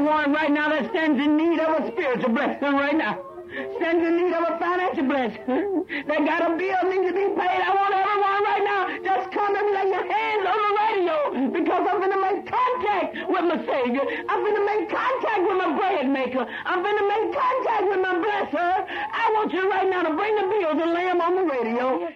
everyone right now that stands in need of a spiritual blessing right now. Stands in need of a financial blessing. They got a bill needs to be paid. I want everyone right now just come and lay your hands on the radio because I'm going to make contact with my Savior. I'm going to make contact with my bread maker. I'm going to make contact with my blesser. I want you right now to bring the bills and lay them on the radio.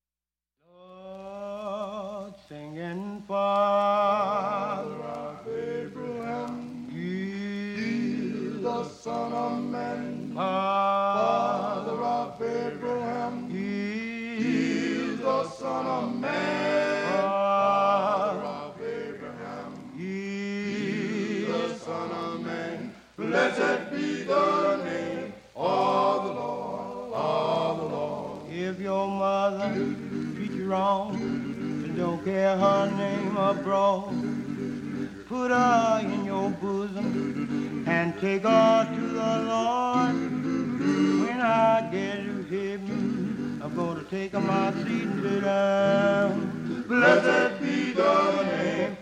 Lord, singing Father of Abraham, He the Son of Man. Father of Abraham, He the Son of Man. Father of Abraham, He the Son of Man. Blessed be the name of the Lord, of the Lord. If your mother treat you wrong, and don't care her name abroad, put her in your bosom and take her to the Lord. When I get to heaven, I'm going to take my seat and sit down. Blessed be the name